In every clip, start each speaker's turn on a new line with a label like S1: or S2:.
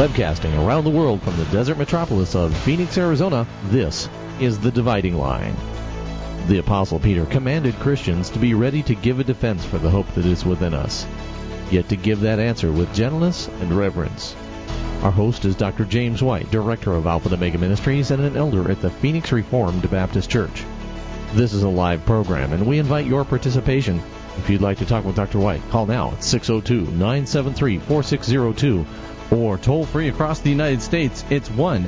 S1: Webcasting around the world from the desert metropolis of Phoenix, Arizona, this is The Dividing Line. The Apostle Peter commanded Christians to be ready to give a defense for the hope that is within us, yet to give that answer with gentleness and reverence. Our host is Dr. James White, Director of Alpha and Omega Ministries and an elder at the Phoenix Reformed Baptist Church. This is a live program, and we invite your participation. If you'd like to talk with Dr. White, call now at 602-973-4602, or toll free across the United States, it's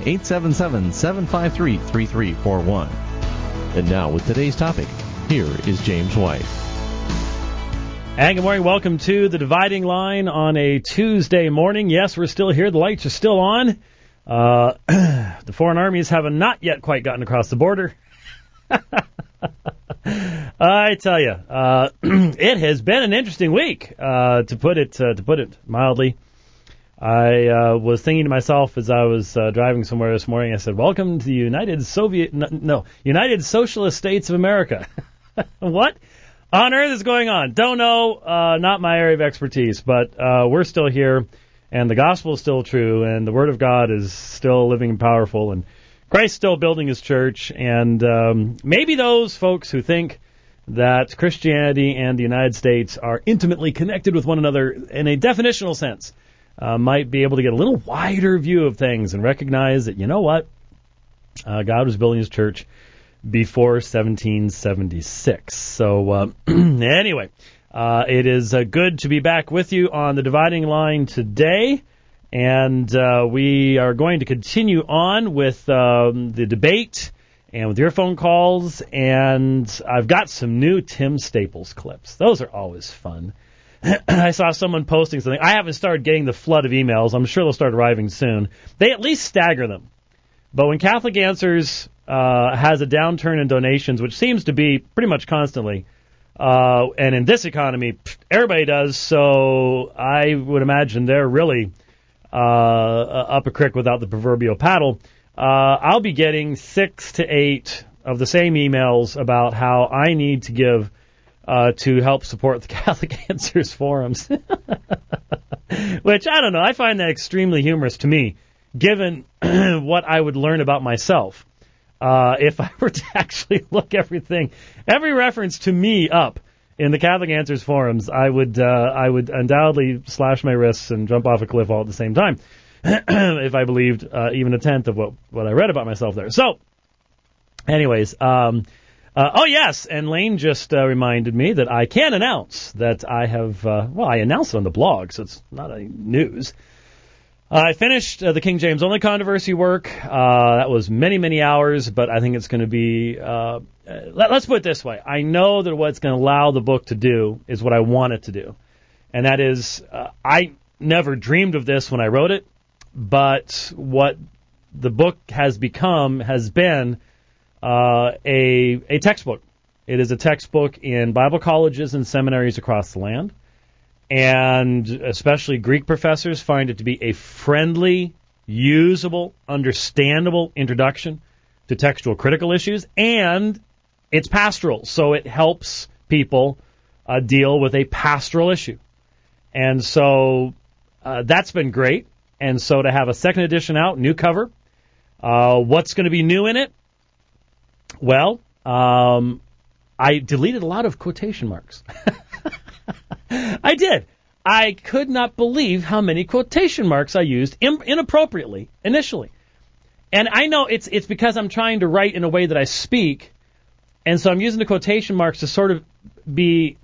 S1: 1-877-753-3341. And now, with today's topic, here is James White.
S2: And good morning. Welcome to The Dividing Line on a Tuesday morning. Yes, we're still here. The lights are still on. The foreign armies have not yet quite gotten across the border. I tell you, it has been an interesting week, to put it mildly. I was thinking to myself as I was driving somewhere this morning, I said, welcome to the United Socialist States of America. What on earth is going on? Don't know, not my area of expertise, but we're still here, and the gospel is still true, and the Word of God is still living and powerful, and Christ's still building His church, and maybe those folks who think that Christianity and the United States are intimately connected with one another in a definitional sense might be able to get a little wider view of things and recognize that, you know what, God was building His church before 1776. So anyway, it is good to be back with you on The Dividing Line today. And we are going to continue on with the debate and with your phone calls. And I've got some new Tim Staples clips. Those are always fun. I saw someone posting something. I haven't started getting the flood of emails. I'm sure they'll start arriving soon. They at least stagger them. But when Catholic Answers has a downturn in donations, which seems to be pretty much constantly, and in this economy, everybody does, so I would imagine they're really up a creek without the proverbial paddle. I'll be getting 6 to 8 of the same emails about how I need to give to help support the Catholic Answers forums. Which, I don't know, I find that extremely humorous to me, given what I would learn about myself if I were to actually look every reference to me up in the Catholic Answers forums. I would undoubtedly slash my wrists and jump off a cliff all at the same time if I believed even a tenth of what I read about myself there. So, anyways, oh yes, and Lane just reminded me that I can announce that I have, I announced it on the blog, so it's not any news. I finished the King James Only controversy work. That was many, many hours, but I think it's going to be, let's put it this way. I know that what's going to allow the book to do is what I want it to do. And that is, I never dreamed of this when I wrote it, but what the book has become has been a textbook. It is a textbook in Bible colleges and seminaries across the land. And especially Greek professors find it to be a friendly, usable, understandable introduction to textual critical issues, and it's pastoral, so it helps people deal with a pastoral issue. And so that's been great. And so to have a second edition out, new cover, what's going to be new in it? Well, I deleted a lot of quotation marks. I did. I could not believe how many quotation marks I used inappropriately initially. And I know it's because I'm trying to write in a way that I speak, and so I'm using the quotation marks to sort of be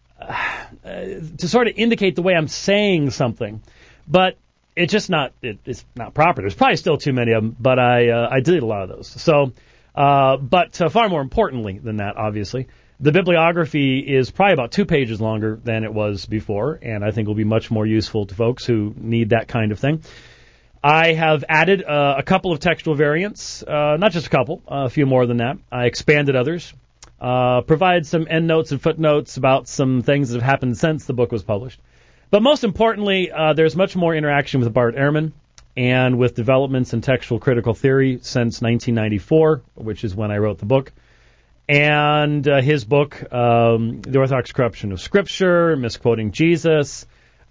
S2: to sort of indicate the way I'm saying something. But it's just not it's not proper. There's probably still too many of them, but I deleted a lot of those. So, but far more importantly than that, obviously, the bibliography is probably about 2 pages longer than it was before, and I think will be much more useful to folks who need that kind of thing. I have added a couple of textual variants, not just a couple, a few more than that. I expanded others, provided some endnotes and footnotes about some things that have happened since the book was published. But most importantly, there's much more interaction with Bart Ehrman and with developments in textual critical theory since 1994, which is when I wrote the book. And his book, The Orthodox Corruption of Scripture, Misquoting Jesus,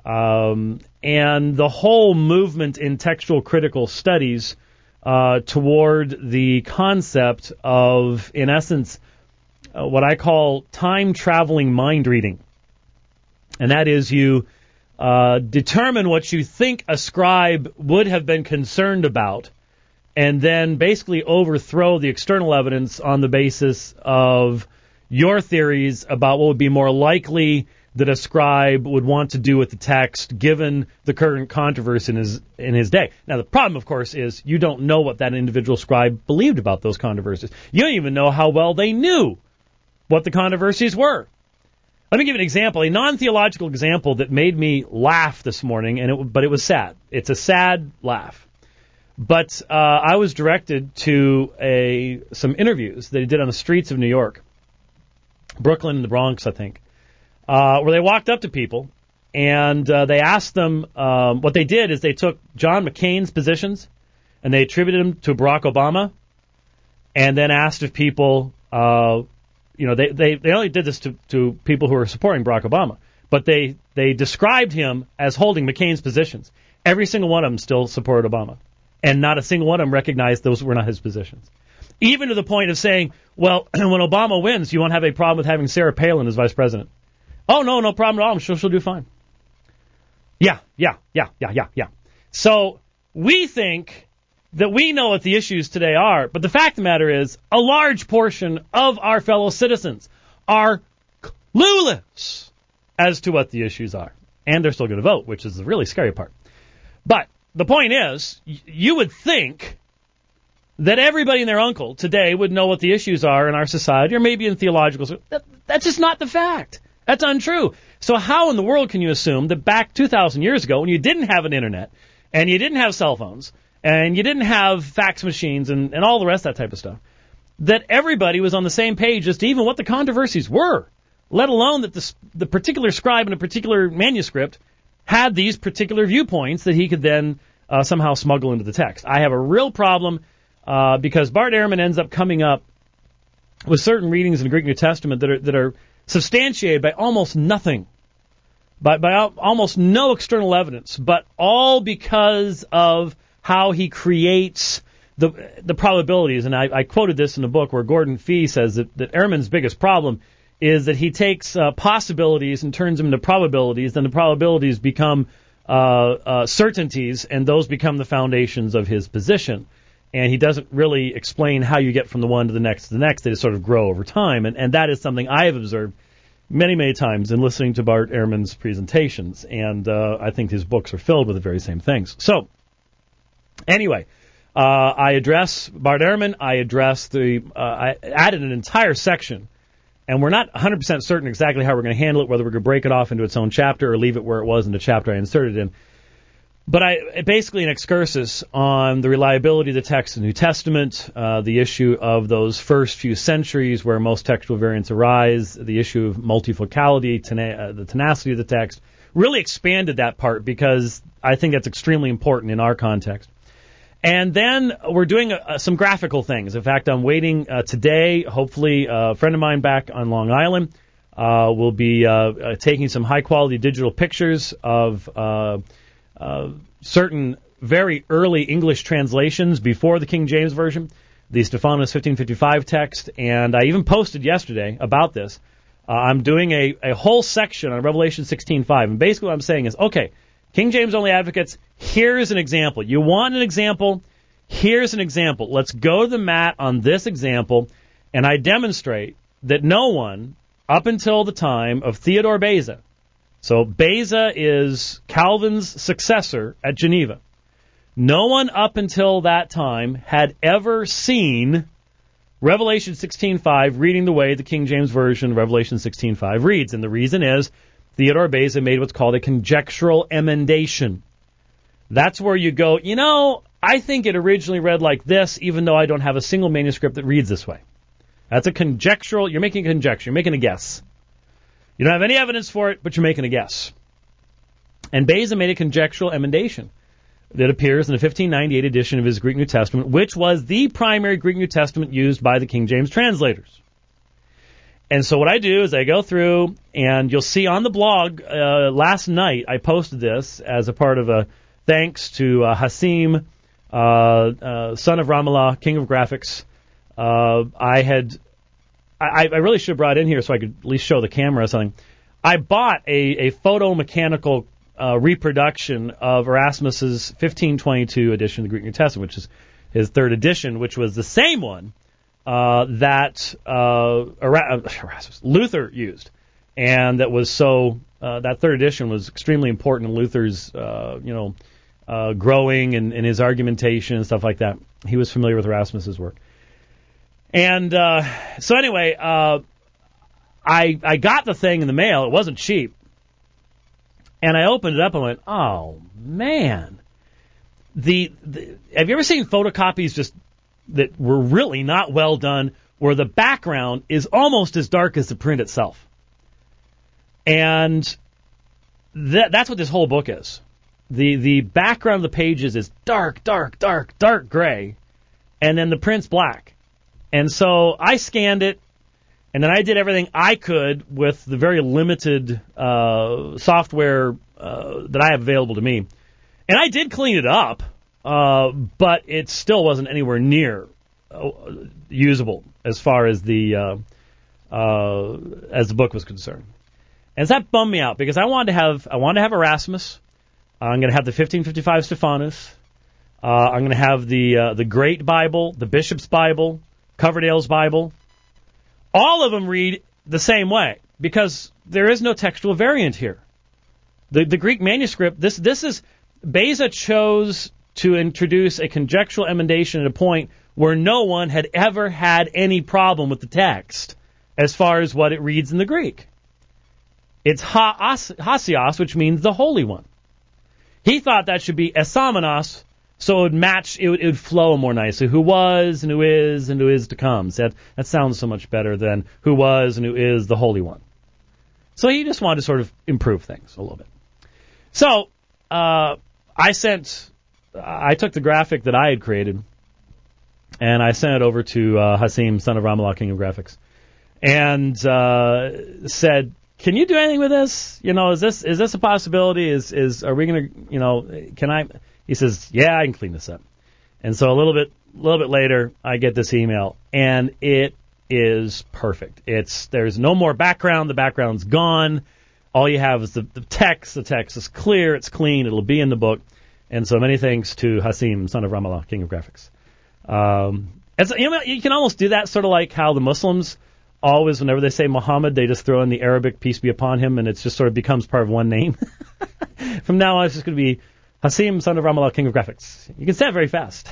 S2: And the whole movement in textual critical studies toward the concept of, in essence, what I call time-traveling mind reading. And that is you determine what you think a scribe would have been concerned about and then basically overthrow the external evidence on the basis of your theories about what would be more likely that a scribe would want to do with the text given the current controversy in his day. Now, the problem, of course, is you don't know what that individual scribe believed about those controversies. You don't even know how well they knew what the controversies were. Let me give you an example, a non-theological example that made me laugh this morning, but it was sad. It's a sad laugh. But I was directed to some interviews that he did on the streets of New York, Brooklyn and the Bronx, I think, where they walked up to people and they asked them, what they did is they took John McCain's positions and they attributed them to Barack Obama and then asked if people, they only did this to people who were supporting Barack Obama, but they described him as holding McCain's positions. Every single one of them still supported Obama, and not a single one of them recognized those were not his positions. Even to the point of saying, well, when Obama wins, you won't have a problem with having Sarah Palin as vice president. Oh, no problem at all. I'm sure she'll do fine. Yeah. So we think that we know what the issues today are, but the fact of the matter is a large portion of our fellow citizens are clueless as to what the issues are. And they're still going to vote, which is the really scary part. But the point is, you would think that everybody and their uncle today would know what the issues are in our society, or maybe in theological. That's just not the fact. That's untrue. So how in the world can you assume that back 2,000 years ago, when you didn't have an internet, and you didn't have cell phones, and you didn't have fax machines and all the rest of that type of stuff, that everybody was on the same page as to even what the controversies were, let alone that the particular scribe in a particular manuscript had these particular viewpoints that he could then somehow smuggle into the text. I have a real problem because Bart Ehrman ends up coming up with certain readings in the Greek New Testament that are substantiated by almost nothing, by almost no external evidence, but all because of how he creates the probabilities. And I quoted this in the book where Gordon Fee says that Ehrman's biggest problem is that he takes possibilities and turns them into probabilities, then the probabilities become certainties, and those become the foundations of his position. And he doesn't really explain how you get from the one to the next to the next. They just sort of grow over time. And that is something I have observed many, many times in listening to Bart Ehrman's presentations. And I think his books are filled with the very same things. So, anyway, I address Bart Ehrman. I added an entire section. And we're not 100% certain exactly how we're going to handle it, whether we're going to break it off into its own chapter or leave it where it was in the chapter I inserted in. But basically an excursus on the reliability of the text of the New Testament, the issue of those first few centuries where most textual variants arise, the issue of multifocality, the tenacity of the text. Really expanded that part because I think that's extremely important in our context. And then we're doing some graphical things. In fact, I'm waiting today. Hopefully, a friend of mine back on Long Island will be taking some high-quality digital pictures of certain very early English translations before the King James Version, the Stephanus 1555 text. And I even posted yesterday about this. I'm doing a whole section on Revelation 16:5. And basically what I'm saying is, okay, King James only advocates, here's an example. You want an example? Here's an example. Let's go to the mat on this example, and I demonstrate that no one, up until the time of Theodore Beza, so Beza is Calvin's successor at Geneva, no one up until that time had ever seen Revelation 16:5 reading the way the King James Version of Revelation 16:5 reads. And the reason is Theodore Beza made what's called a conjectural emendation. That's where you go, I think it originally read like this, even though I don't have a single manuscript that reads this way. That's a conjectural, you're making a conjecture, you're making a guess. You don't have any evidence for it, but you're making a guess. And Beza made a conjectural emendation that appears in the 1598 edition of his Greek New Testament, which was the primary Greek New Testament used by the King James translators. And so what I do is I go through, and you'll see on the blog, last night I posted this as a part of a thanks to Hasim, son of Ramallah, king of graphics. I really should have brought in here so I could at least show the camera or something. I bought a photomechanical reproduction of Erasmus's 1522 edition of the Greek New Testament, which is his third edition, which was the same one that Luther used, and that was so that third edition was extremely important in Luther's growing and his argumentation and stuff like that. He was familiar with Erasmus's work, and so anyway, I got the thing in the mail. It wasn't cheap, and I opened it up and went, "Oh man!" Have you ever seen photocopies just that were really not well done, where the background is almost as dark as the print itself? And that's what this whole book is. The background of the pages is dark gray, and then the print's black. And so I scanned it, and then I did everything I could with the very limited software that I have available to me. And I did clean it up, but it still wasn't anywhere near usable as far as the book was concerned. And so that bummed me out, because I wanted to have Erasmus. I'm going to have the 1555 Stephanus. I'm going to have the Great Bible, the Bishop's Bible, Coverdale's Bible. All of them read the same way, because there is no textual variant here. The Greek manuscript, this is, Beza chose to introduce a conjectural emendation at a point where no one had ever had any problem with the text as far as what it reads in the Greek. It's Hasios, which means the Holy One. He thought that should be Esamenos, so it would match, it would flow more nicely. Who was, and who is, and who is to come. So that sounds so much better than who was and who is the Holy One. So he just wanted to sort of improve things a little bit. So I took the graphic that I had created, and I sent it over to Hasim, son of Ramallah, king of graphics, and said, "Can you do anything with this? Is this a possibility? Are we going to, can I?" He says, "Yeah, I can clean this up." And so a little bit later, I get this email, and it is perfect. There's no more background. The background's gone. All you have is the text. The text is clear. It's clean. It'll be in the book. And so many thanks to Hasim, son of Ramallah, king of graphics. You can almost do that, sort of like how the Muslims always, whenever they say Muhammad, they just throw in the Arabic, peace be upon him, and it just sort of becomes part of one name. From now on, it's just going to be Hasim, son of Ramallah, king of graphics. You can say it very fast.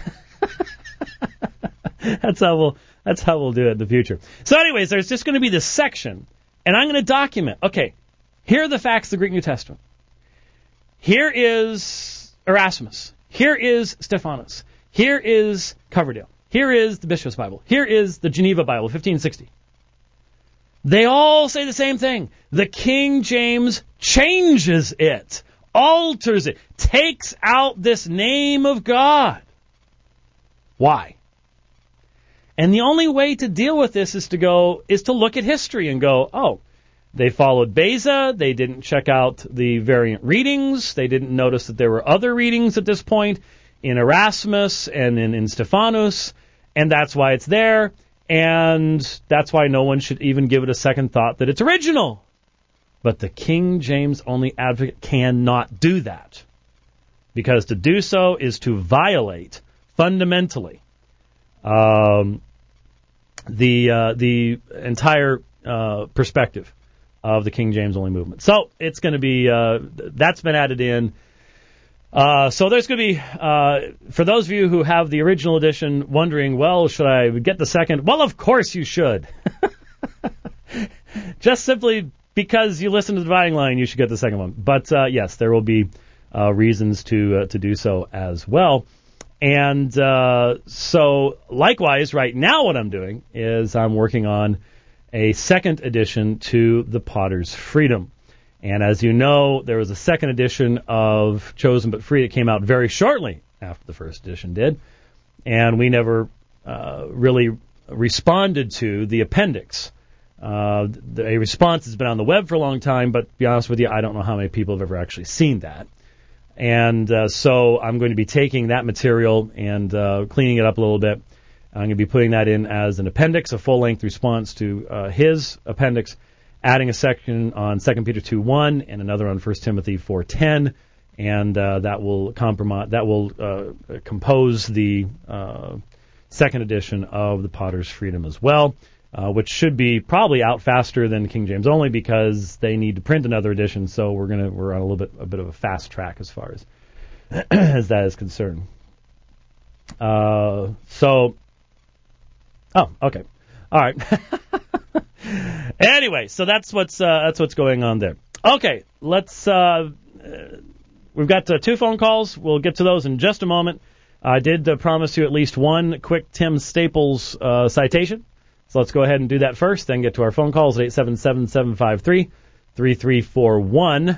S2: That's how we'll do it in the future. So anyways, there's just going to be this section, and I'm going to document, okay, here are the facts of the Greek New Testament. Here is Erasmus. Here is Stephanus. Here is Coverdale. Here is the Bishop's Bible. Here is the Geneva Bible, 1560. They all say the same thing. The King James changes it, alters it, takes out this name of God. Why? And the only way to deal with this is to look at history and go, oh, they followed Beza. They didn't check out the variant readings. They didn't notice that there were other readings at this point in Erasmus and in Stephanus, and that's why it's there. And that's why no one should even give it a second thought that it's original. But the King James only advocate cannot do that, because to do so is to violate fundamentally the entire perspective of the King James only movement. So it's going to be that's been added in. So there's going to be, for those of you who have the original edition wondering, well, should I get the second? Well, of course you should. Just simply because you listen to the Dividing Line, you should get the second one. But yes, there will be reasons to do so as well. And so likewise, right now what I'm doing is I'm working on a second edition to The Potter's Freedom. And as you know, there was a second edition of Chosen But Free that came out very shortly after the first edition did. And we never really responded to the appendix A response has been on the web for a long time, but to be honest with you, I don't know how many people have ever actually seen that. And so I'm going to be taking that material and cleaning it up a little bit. I'm going to be putting that in as an appendix, a full-length response to his appendix, adding a section on 2 Peter 2:1 and another on 1 Timothy 4:10, and that will compose the second edition of the Potter's Freedom as well, which should be probably out faster than King James Only because they need to print another edition. So we're on a bit of a fast track as far as as that is concerned. Oh, okay. All right. Anyway, so that's what's going on there. Okay, let's. We've got 2 phone calls. We'll get to those in just a moment. I did promise you at least one quick Tim Staples citation, so let's go ahead and do that first. Then get to our phone calls at 877-753-3341.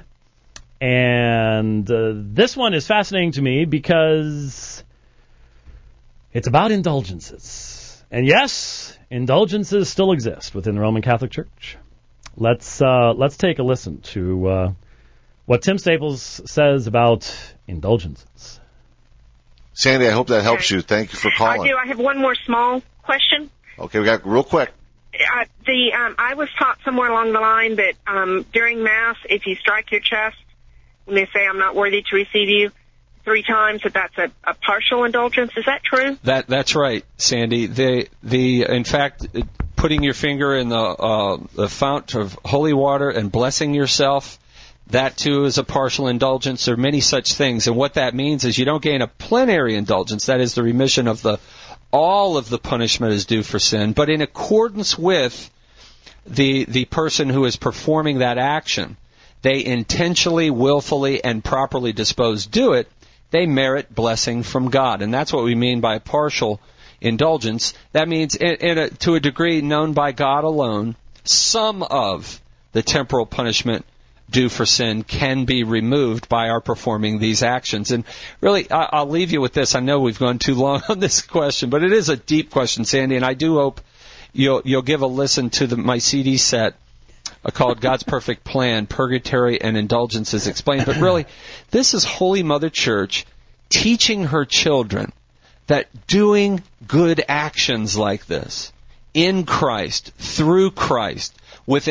S2: And this one is fascinating to me because it's about indulgences. And yes, indulgences still exist within the Roman Catholic Church. Let's take a listen to what Tim Staples says about indulgences.
S3: Sandy, I hope that helps you. Thank you for calling.
S4: I do. I have one more small question.
S3: Okay, we got real quick.
S4: I was taught somewhere along the line that during Mass, if you strike your chest and they say, "I'm not worthy to receive you," 3 times, that's a partial indulgence. Is that true?
S5: That's right, Sandy. In fact, putting your finger in the fount of holy water and blessing yourself, that too is a partial indulgence. There are many such things, and what that means is you don't gain a plenary indulgence. That is the remission of all of the punishment is due for sin, but in accordance with the person who is performing that action, they intentionally, willfully, and properly disposed do it. They merit blessing from God. And that's what we mean by partial indulgence. That means, to a degree known by God alone, some of the temporal punishment due for sin can be removed by our performing these actions. And really, I'll leave you with this. I know we've gone too long on this question, but it is a deep question, Sandy, and I do hope you'll give a listen to my CD set called God's Perfect Plan, Purgatory and Indulgences Explained. But really, this is Holy Mother Church teaching her children that doing good actions like this in Christ, through Christ, with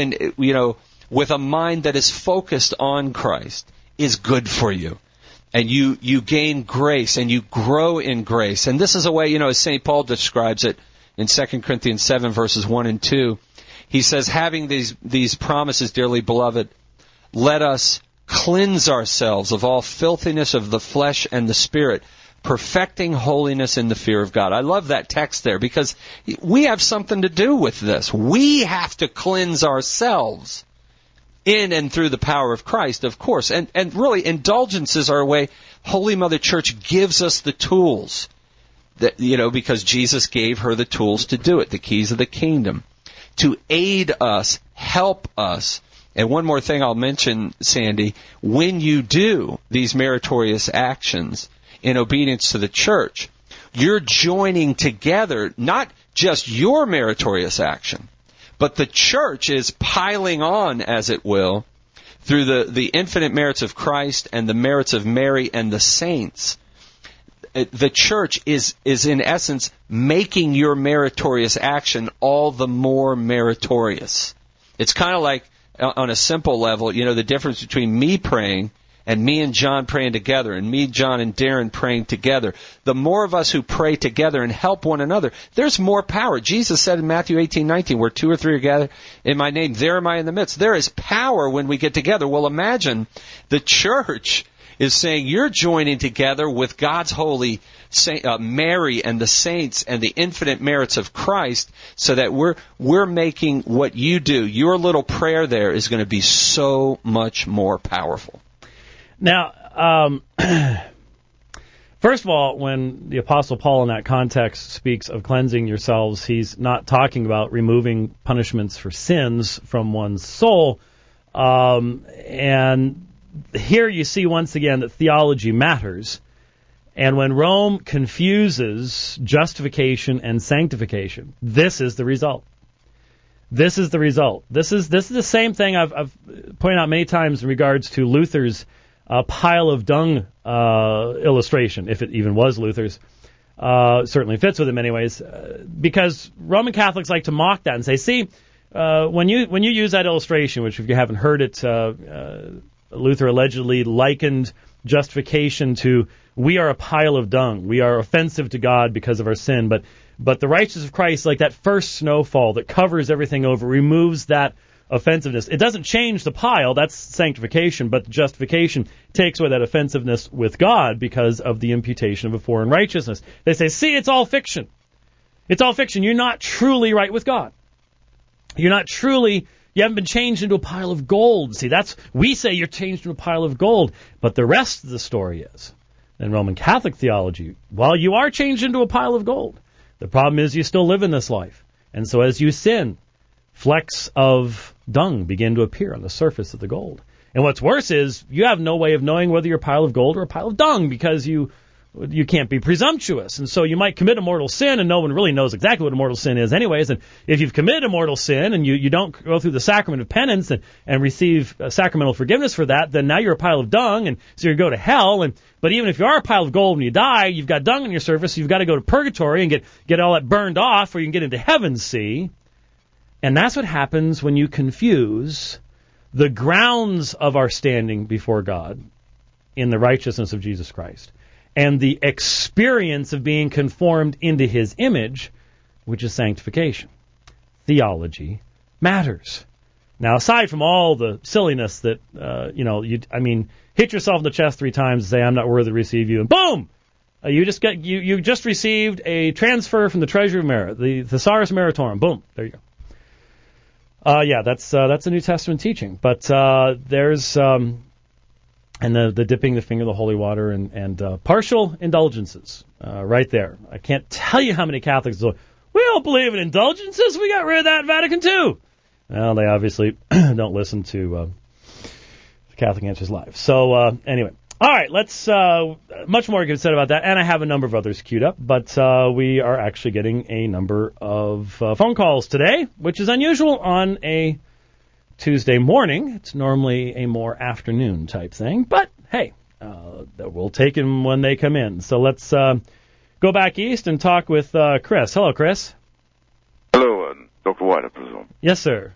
S5: a mind that is focused on Christ, is good for you. And you gain grace and you grow in grace. And this is a way, as St. Paul describes it in 2 Corinthians 7, verses 1 and 2. He says, having these promises, dearly beloved, let us cleanse ourselves of all filthiness of the flesh and the spirit, perfecting holiness in the fear of God. I love that text there because we have something to do with this. We have to cleanse ourselves in and through the power of Christ, of course. And really, indulgences are a way Holy Mother Church gives us the tools, that because Jesus gave her the tools to do it, the keys of the kingdom, to aid us, help us. And one more thing I'll mention, Sandy, when you do these meritorious actions in obedience to the church, you're joining together not just your meritorious action, but the church is piling on, as it will, through the infinite merits of Christ and the merits of Mary and the saints. The church is in essence making your meritorious action all the more meritorious. It's kind of like, on a simple level, the difference between me praying and me and John praying together, and me, John, and Darren praying together. The more of us who pray together and help one another, there's more power. Jesus said in Matthew 18:19, where 2 or 3 are gathered in my name, there am I in the midst. There is power when we get together. Well, imagine the church is saying you're joining together with God's holy Mary and the saints and the infinite merits of Christ, so that we're making what you do, your little prayer there, is going to be so much more powerful.
S2: Now, first of all, when the Apostle Paul in that context speaks of cleansing yourselves, he's not talking about removing punishments for sins from one's soul. And here you see once again that theology matters. And when Rome confuses justification and sanctification, this is the result. This is the result. This is the same thing I've pointed out many times in regards to Luther's pile of dung illustration, if it even was Luther's. Certainly fits with him anyways, because Roman Catholics like to mock that and say, see, when you use that illustration, which if you haven't heard it, Luther allegedly likened justification to, we are a pile of dung. We are offensive to God because of our sin, but the righteousness of Christ, like that first snowfall that covers everything over, removes that offensiveness. It doesn't change the pile, that's sanctification, but the justification takes away that offensiveness with God because of the imputation of a foreign righteousness. They say, see, it's all fiction. It's all fiction. You're not truly right with God. You haven't been changed into a pile of gold. See, we say you're changed into a pile of gold, but the rest of the story is, in Roman Catholic theology, while you are changed into a pile of gold, the problem is you still live in this life. And so as you sin, flecks of dung begin to appear on the surface of the gold. And what's worse is you have no way of knowing whether you're a pile of gold or a pile of dung because you can't be presumptuous. And so you might commit a mortal sin, and no one really knows exactly what a mortal sin is anyways. And if you've committed a mortal sin and you don't go through the sacrament of penance and receive sacramental forgiveness for that, then now you're a pile of dung, and so you go to hell. But even if you are a pile of gold when you die, you've got dung on your surface, so you've got to go to purgatory and get all that burned off, or you can get into heaven, see? And that's what happens when you confuse the grounds of our standing before God in the righteousness of Jesus Christ and the experience of being conformed into His image, which is sanctification. Theology matters. Now, aside from all the silliness that, hit yourself in the chest 3 times and say, I'm not worthy to receive you, and boom! You just received a transfer from the Treasury of Merit, the Thesaurus Meritorum. Boom, there you go. That's a New Testament teaching. But there's and the dipping the finger in the holy water and partial indulgences right there. I can't tell you how many Catholics say, we don't believe in indulgences. We got rid of that in Vatican II. Well, they obviously don't listen to Catholic Answers Live. So anyway. All right, let's much more to be said about that, and I have a number of others queued up, but we are actually getting a number of phone calls today, which is unusual on a Tuesday morning. It's normally a more afternoon type thing, but hey, we'll take them when they come in. So let's go back east and talk with Chris. Hello, Chris.
S6: Hello, Dr. White, I presume.
S2: Yes, sir.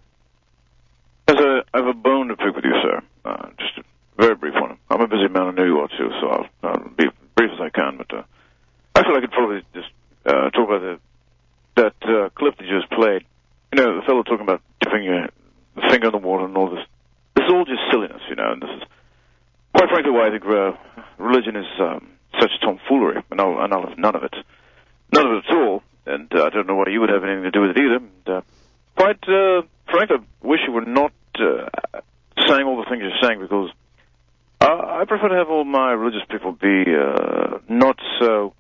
S6: I have a bone to pick with you, sir. Just a very brief one. I'm a busy man, I know you are too, so I'll be brief as I can, but I feel I could probably just talk about that clip that you just played. You know, the fellow talking about dipping your finger in the water and all this. This is all just silliness, you know, and this is quite frankly why I think religion is such tomfoolery, and I'll have none of it. None of it at all, and I don't know why you would have anything to do with it either. And, quite frankly, I wish you were not saying all the things you're saying, because I prefer to have all my religious people be not so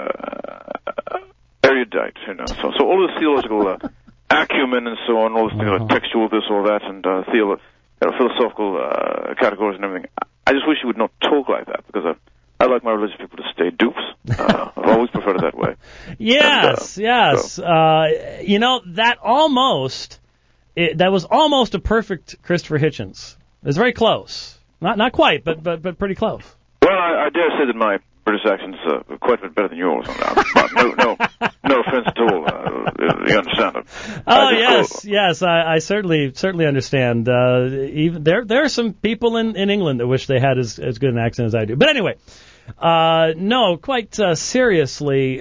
S6: erudite, you know. So all this theological acumen and so on, all this textual this or that, and philosophical categories and everything. I just wish you would not talk like that, because I like my religious people to stay dupes. I've always preferred it that way.
S2: Yes, yes. So. That was almost a perfect Christopher Hitchens. It was very close. Not quite, but pretty close.
S6: Well, I dare say that my British accent's quite a bit better than yours. No offense at all. You understand?
S2: Yes. I certainly understand. Even there are some people in England that wish they had as good an accent as I do. But anyway, no, quite seriously,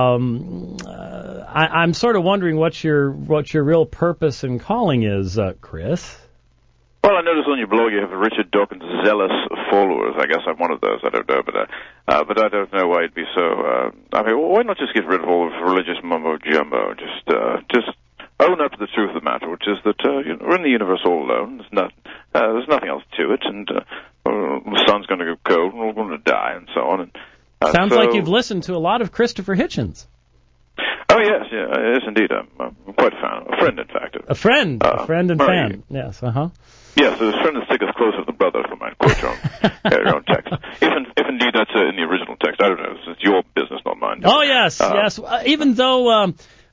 S2: I'm sort of wondering what your real purpose in calling is, Chris.
S6: Well, I noticed on your blog you have Richard Dawkins zealous followers. I guess I'm one of those. I don't know, but I don't know why it'd be so. Why not just get rid of all of religious mumbo jumbo? Just own up to the truth of the matter, which is that we're in the universe all alone. There's nothing else to it, and the sun's going to go cold, and we're going to die, and so on. And
S2: sounds like you've listened to a lot of Christopher Hitchens.
S6: Oh yes, indeed. I'm quite a fan. A friend, in fact.
S2: A friend and fan. Yes,
S6: Yes, a friend that sticketh closer than brother, if I might quote your own text. If indeed that's in the original text. I don't know. It's your business, not mine.
S2: Oh, yes, yes. Even though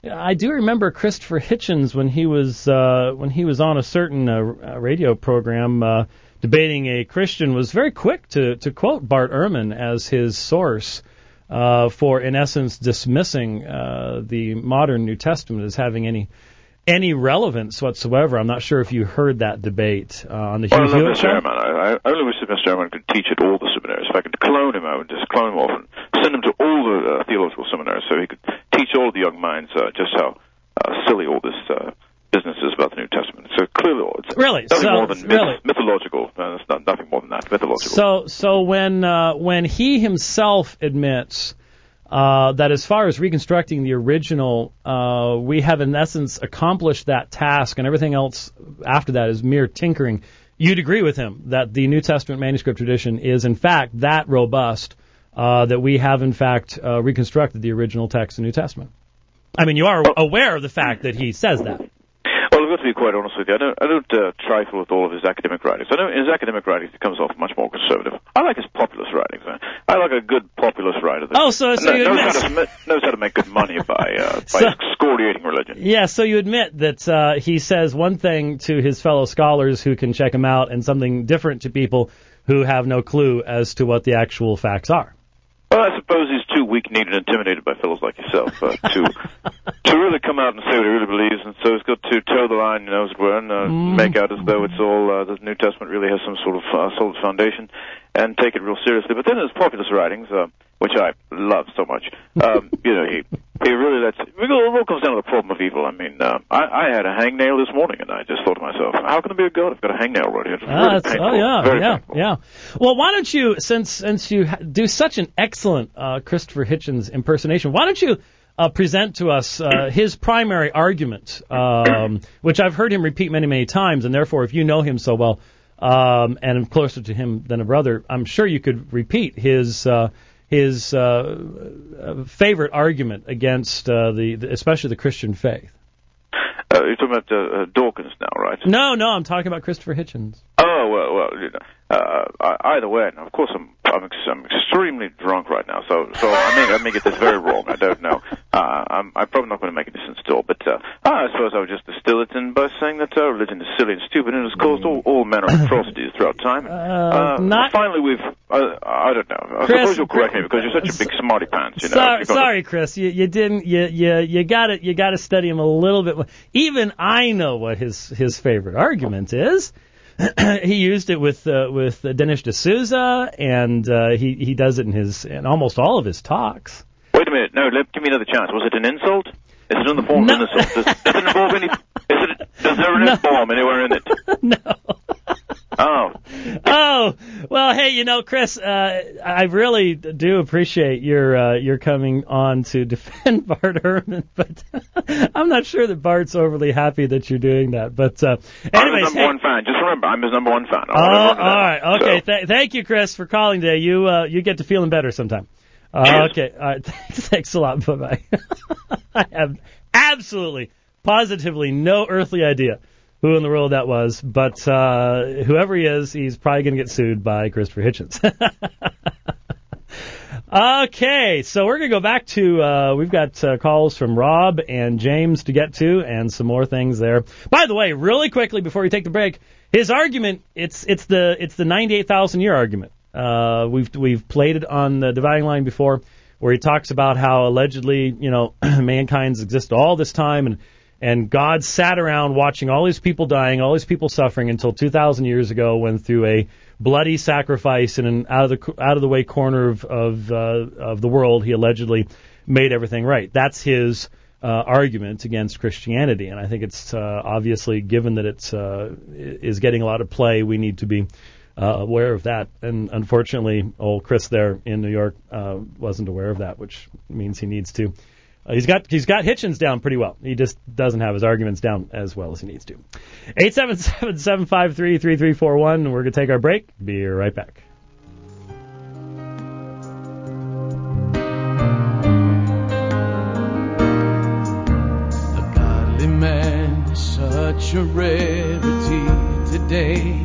S2: I do remember Christopher Hitchens when he was on a certain radio program debating a Christian, was very quick to quote Bart Ehrman as his source for, in essence, dismissing the modern New Testament as having any relevance whatsoever. I'm not sure if you heard that debate on the Hugh Hewitt show.
S6: I only wish that Mr. Ehrman could teach at all the seminaries. If I could clone him, I would just clone him off and send him to all the theological seminaries so he could teach all the young minds just how silly all this business is about the New Testament. So clearly, it's nothing more than mythological. It's nothing more than that, mythological.
S2: So when he himself admits that as far as reconstructing the original, we have in essence accomplished that task, and everything else after that is mere tinkering, you'd agree with him that the New Testament manuscript tradition is in fact that robust that we have in fact reconstructed the original text of the New Testament. I mean, you are aware of the fact that he says that.
S6: Well, I've got to be quite honest with you. I don't trifle with all of his academic writings. I know in his academic writings he comes off much more conservative. I like his populist writings. I like a good populist writer that knows how to make good money by excoriating religion.
S2: Yeah, so you admit that he says one thing to his fellow scholars who can check him out and something different to people who have no clue as to what the actual facts are.
S6: Well, I suppose he's too weak-kneed and intimidated by fellows like yourself to really come out and say what he really believes, and so he's got to toe the line, as it were, and make out as though it's all the New Testament really has some sort of solid foundation, and take it real seriously. But then there's populist writings, which I love so much. He really lets. It all comes down to the problem of evil. I mean, I had a hangnail this morning, and I just thought to myself, how can there be a God? I've got a hangnail right here. It's really painful.
S2: Yeah. Well, why don't you, since you do such an excellent Christopher Hitchens impersonation, why don't you present to us his primary argument, which I've heard him repeat many, many times, and therefore, if you know him so well, and I'm closer to him than a brother, I'm sure you could repeat his favorite argument against especially the Christian faith.
S6: You're talking about Dawkins now, right?
S2: No, I'm talking about Christopher Hitchens.
S6: Oh, well, either way, and of course I'm extremely drunk right now, so I may get this very wrong. I don't know. I'm probably not going to make a decision still, but I suppose I would just distill it in by saying that religion is silly and stupid and has caused all manner of atrocities throughout time. Finally, I don't know. I suppose you'll correct me because you're such a big smarty pants.
S2: Sorry, Chris, you didn't. You got to study him a little bit more. Even I know what his favorite argument is. He used it with Dinesh D'Souza, and he does it in almost all of his talks.
S6: Wait a minute. No, give me another chance. Was it an insult? Is it in the form of an insult? Does it involve any? Does there an F-bomb anywhere in it?
S2: No.
S6: Oh,
S2: well, hey, Chris, I really do appreciate your coming on to defend Bart Ehrman, but I'm not sure that Bart's overly happy that you're doing that. But anyways,
S6: I'm his number one fan. Just remember, I'm his number one fan.
S2: All right, okay. So. Thank you, Chris, for calling today. You get to feeling better sometime. Okay, all right. Thanks a lot. Bye-bye. I have absolutely, positively no earthly idea who in the world that was, but whoever he is, he's probably going to get sued by Christopher Hitchens. Okay, so we're going to go back to, we've got calls from Rob and James to get to, and some more things there. By the way, really quickly before we take the break, his argument, it's the 98,000 year argument. We've played it on the Dividing Line before, where he talks about how allegedly, mankind's existed all this time, and God sat around watching all these people dying, all these people suffering until 2,000 years ago, when through a bloody sacrifice in an out of the way corner of the world, he allegedly made everything right. That's his argument against Christianity, and I think it's obviously, given that it's is getting a lot of play, we need to be aware of that. And unfortunately, old Chris there in New York wasn't aware of that, which means he needs to. He's got Hitchens down pretty well. He just doesn't have his arguments down as well as he needs to. 877-753-3341. We're going to take our break. Be right back.
S7: A godly man is such a rarity today.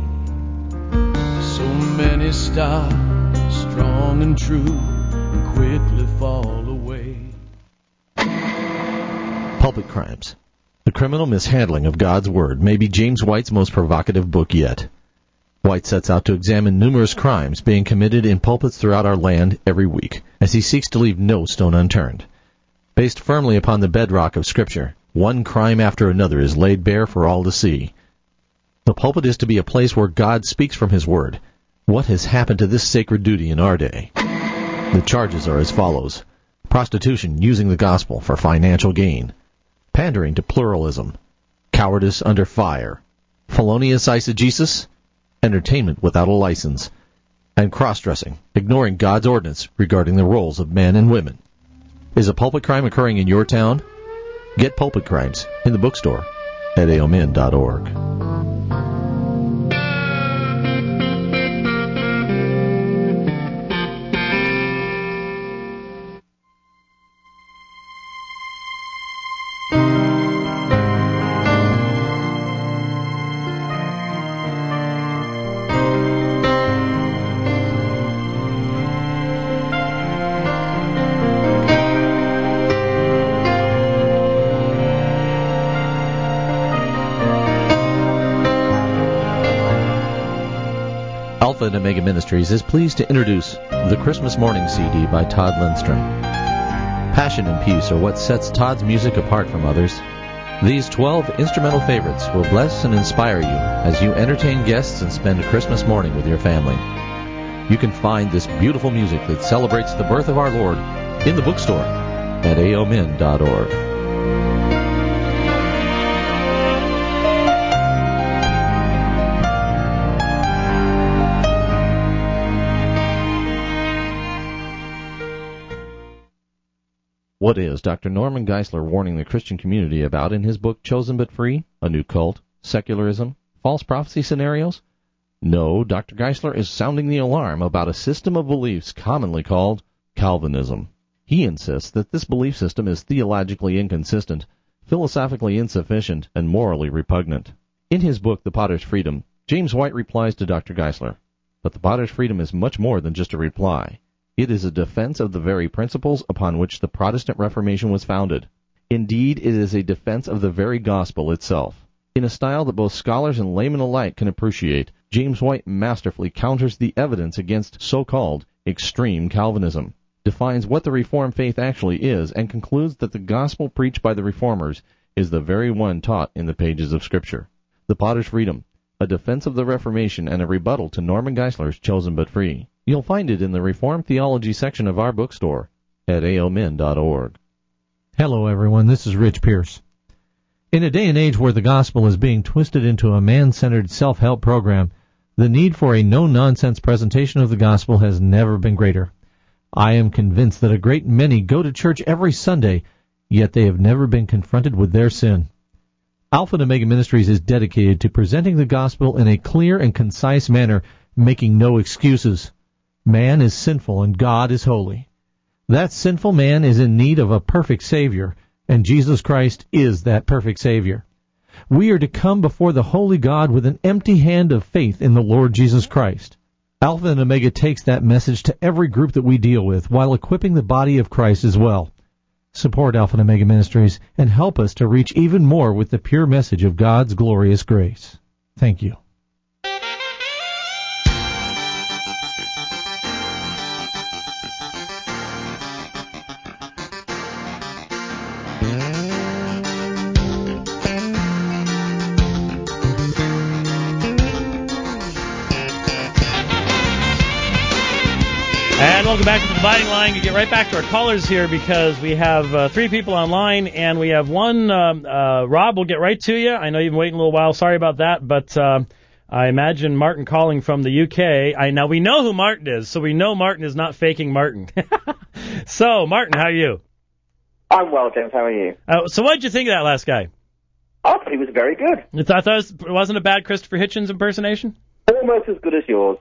S7: So many start strong and true and quickly fall away.
S1: Pulpit Crimes. The Criminal Mishandling of God's Word may be James White's most provocative book yet. White sets out to examine numerous crimes being committed in pulpits throughout our land every week, as he seeks to leave no stone unturned. Based firmly upon the bedrock of Scripture, one crime after another is laid bare for all to see. The pulpit is to be a place where God speaks from His Word. What has happened to this sacred duty in our day? The charges are as follows: prostitution using the gospel for financial gain, pandering to pluralism, cowardice under fire, felonious eisegesis, entertainment without a license, and cross-dressing, ignoring God's ordinance regarding the roles of men and women. Is a pulpit crime occurring in your town? Get Pulpit Crimes in the bookstore at aomin.org. Alpha and Omega Ministries is pleased to introduce the Christmas Morning CD by Todd Lindstrom. Passion and peace are what sets Todd's music apart from others. These 12 instrumental favorites will bless and inspire you as you entertain guests and spend a Christmas morning with your family. You can find this beautiful music that celebrates the birth of our Lord in the bookstore at aomin.org. What is Dr. Norman Geisler warning the Christian community about in his book Chosen But Free? A New Cult, Secularism, False Prophecy Scenarios? No, Dr. Geisler is sounding the alarm about a system of beliefs commonly called Calvinism. He insists that this belief system is theologically inconsistent, philosophically insufficient, and morally repugnant. In his book The Potter's Freedom, James White replies to Dr. Geisler, but the Potter's Freedom is much more than just a reply. It is a defense of the very principles upon which the Protestant Reformation was founded. Indeed, it is a defense of the very gospel itself. In a style that both scholars and laymen alike can appreciate, James White masterfully counters the evidence against so-called extreme Calvinism, defines what the Reformed faith actually is, and concludes that the gospel preached by the Reformers is the very one taught in the pages of Scripture. The Potter's Freedom, a defense of the Reformation and a rebuttal to Norman Geisler's Chosen But Free. You'll find it in the Reformed Theology section of our bookstore at aomin.org.
S8: Hello, everyone. This is Rich Pierce. In a day and age where the gospel is being twisted into a man-centered self-help program, the need for a no-nonsense presentation of the gospel has never been greater. I am convinced that a great many go to church every Sunday, yet they have never been confronted with their sin. Alpha and Omega Ministries is dedicated to presenting the gospel in a clear and concise manner, making no excuses. Man is sinful and God is holy. That sinful man is in need of a perfect Savior, and Jesus Christ is that perfect Savior. We are to come before the holy God with an empty hand of faith in the Lord Jesus Christ. Alpha and Omega takes that message to every group that we deal with while equipping the body of Christ as well. Support Alpha and Omega Ministries and help us to reach even more with the pure message of God's glorious grace. Thank you.
S2: And welcome back to the Dividing Line. You get right back to our callers here because we have 3 people online and we have one. Rob, we'll get right to you. I know you've been waiting a little while. Sorry about that, but I imagine Martin calling from the UK. Now we know who Martin is, so we know Martin is not faking Martin. So, Martin, how are you?
S9: I'm well, James. How are you?
S2: So what did you think of that last guy?
S9: I thought he was very good.
S2: I thought it wasn't a bad Christopher Hitchens impersonation?
S9: Almost as good as yours.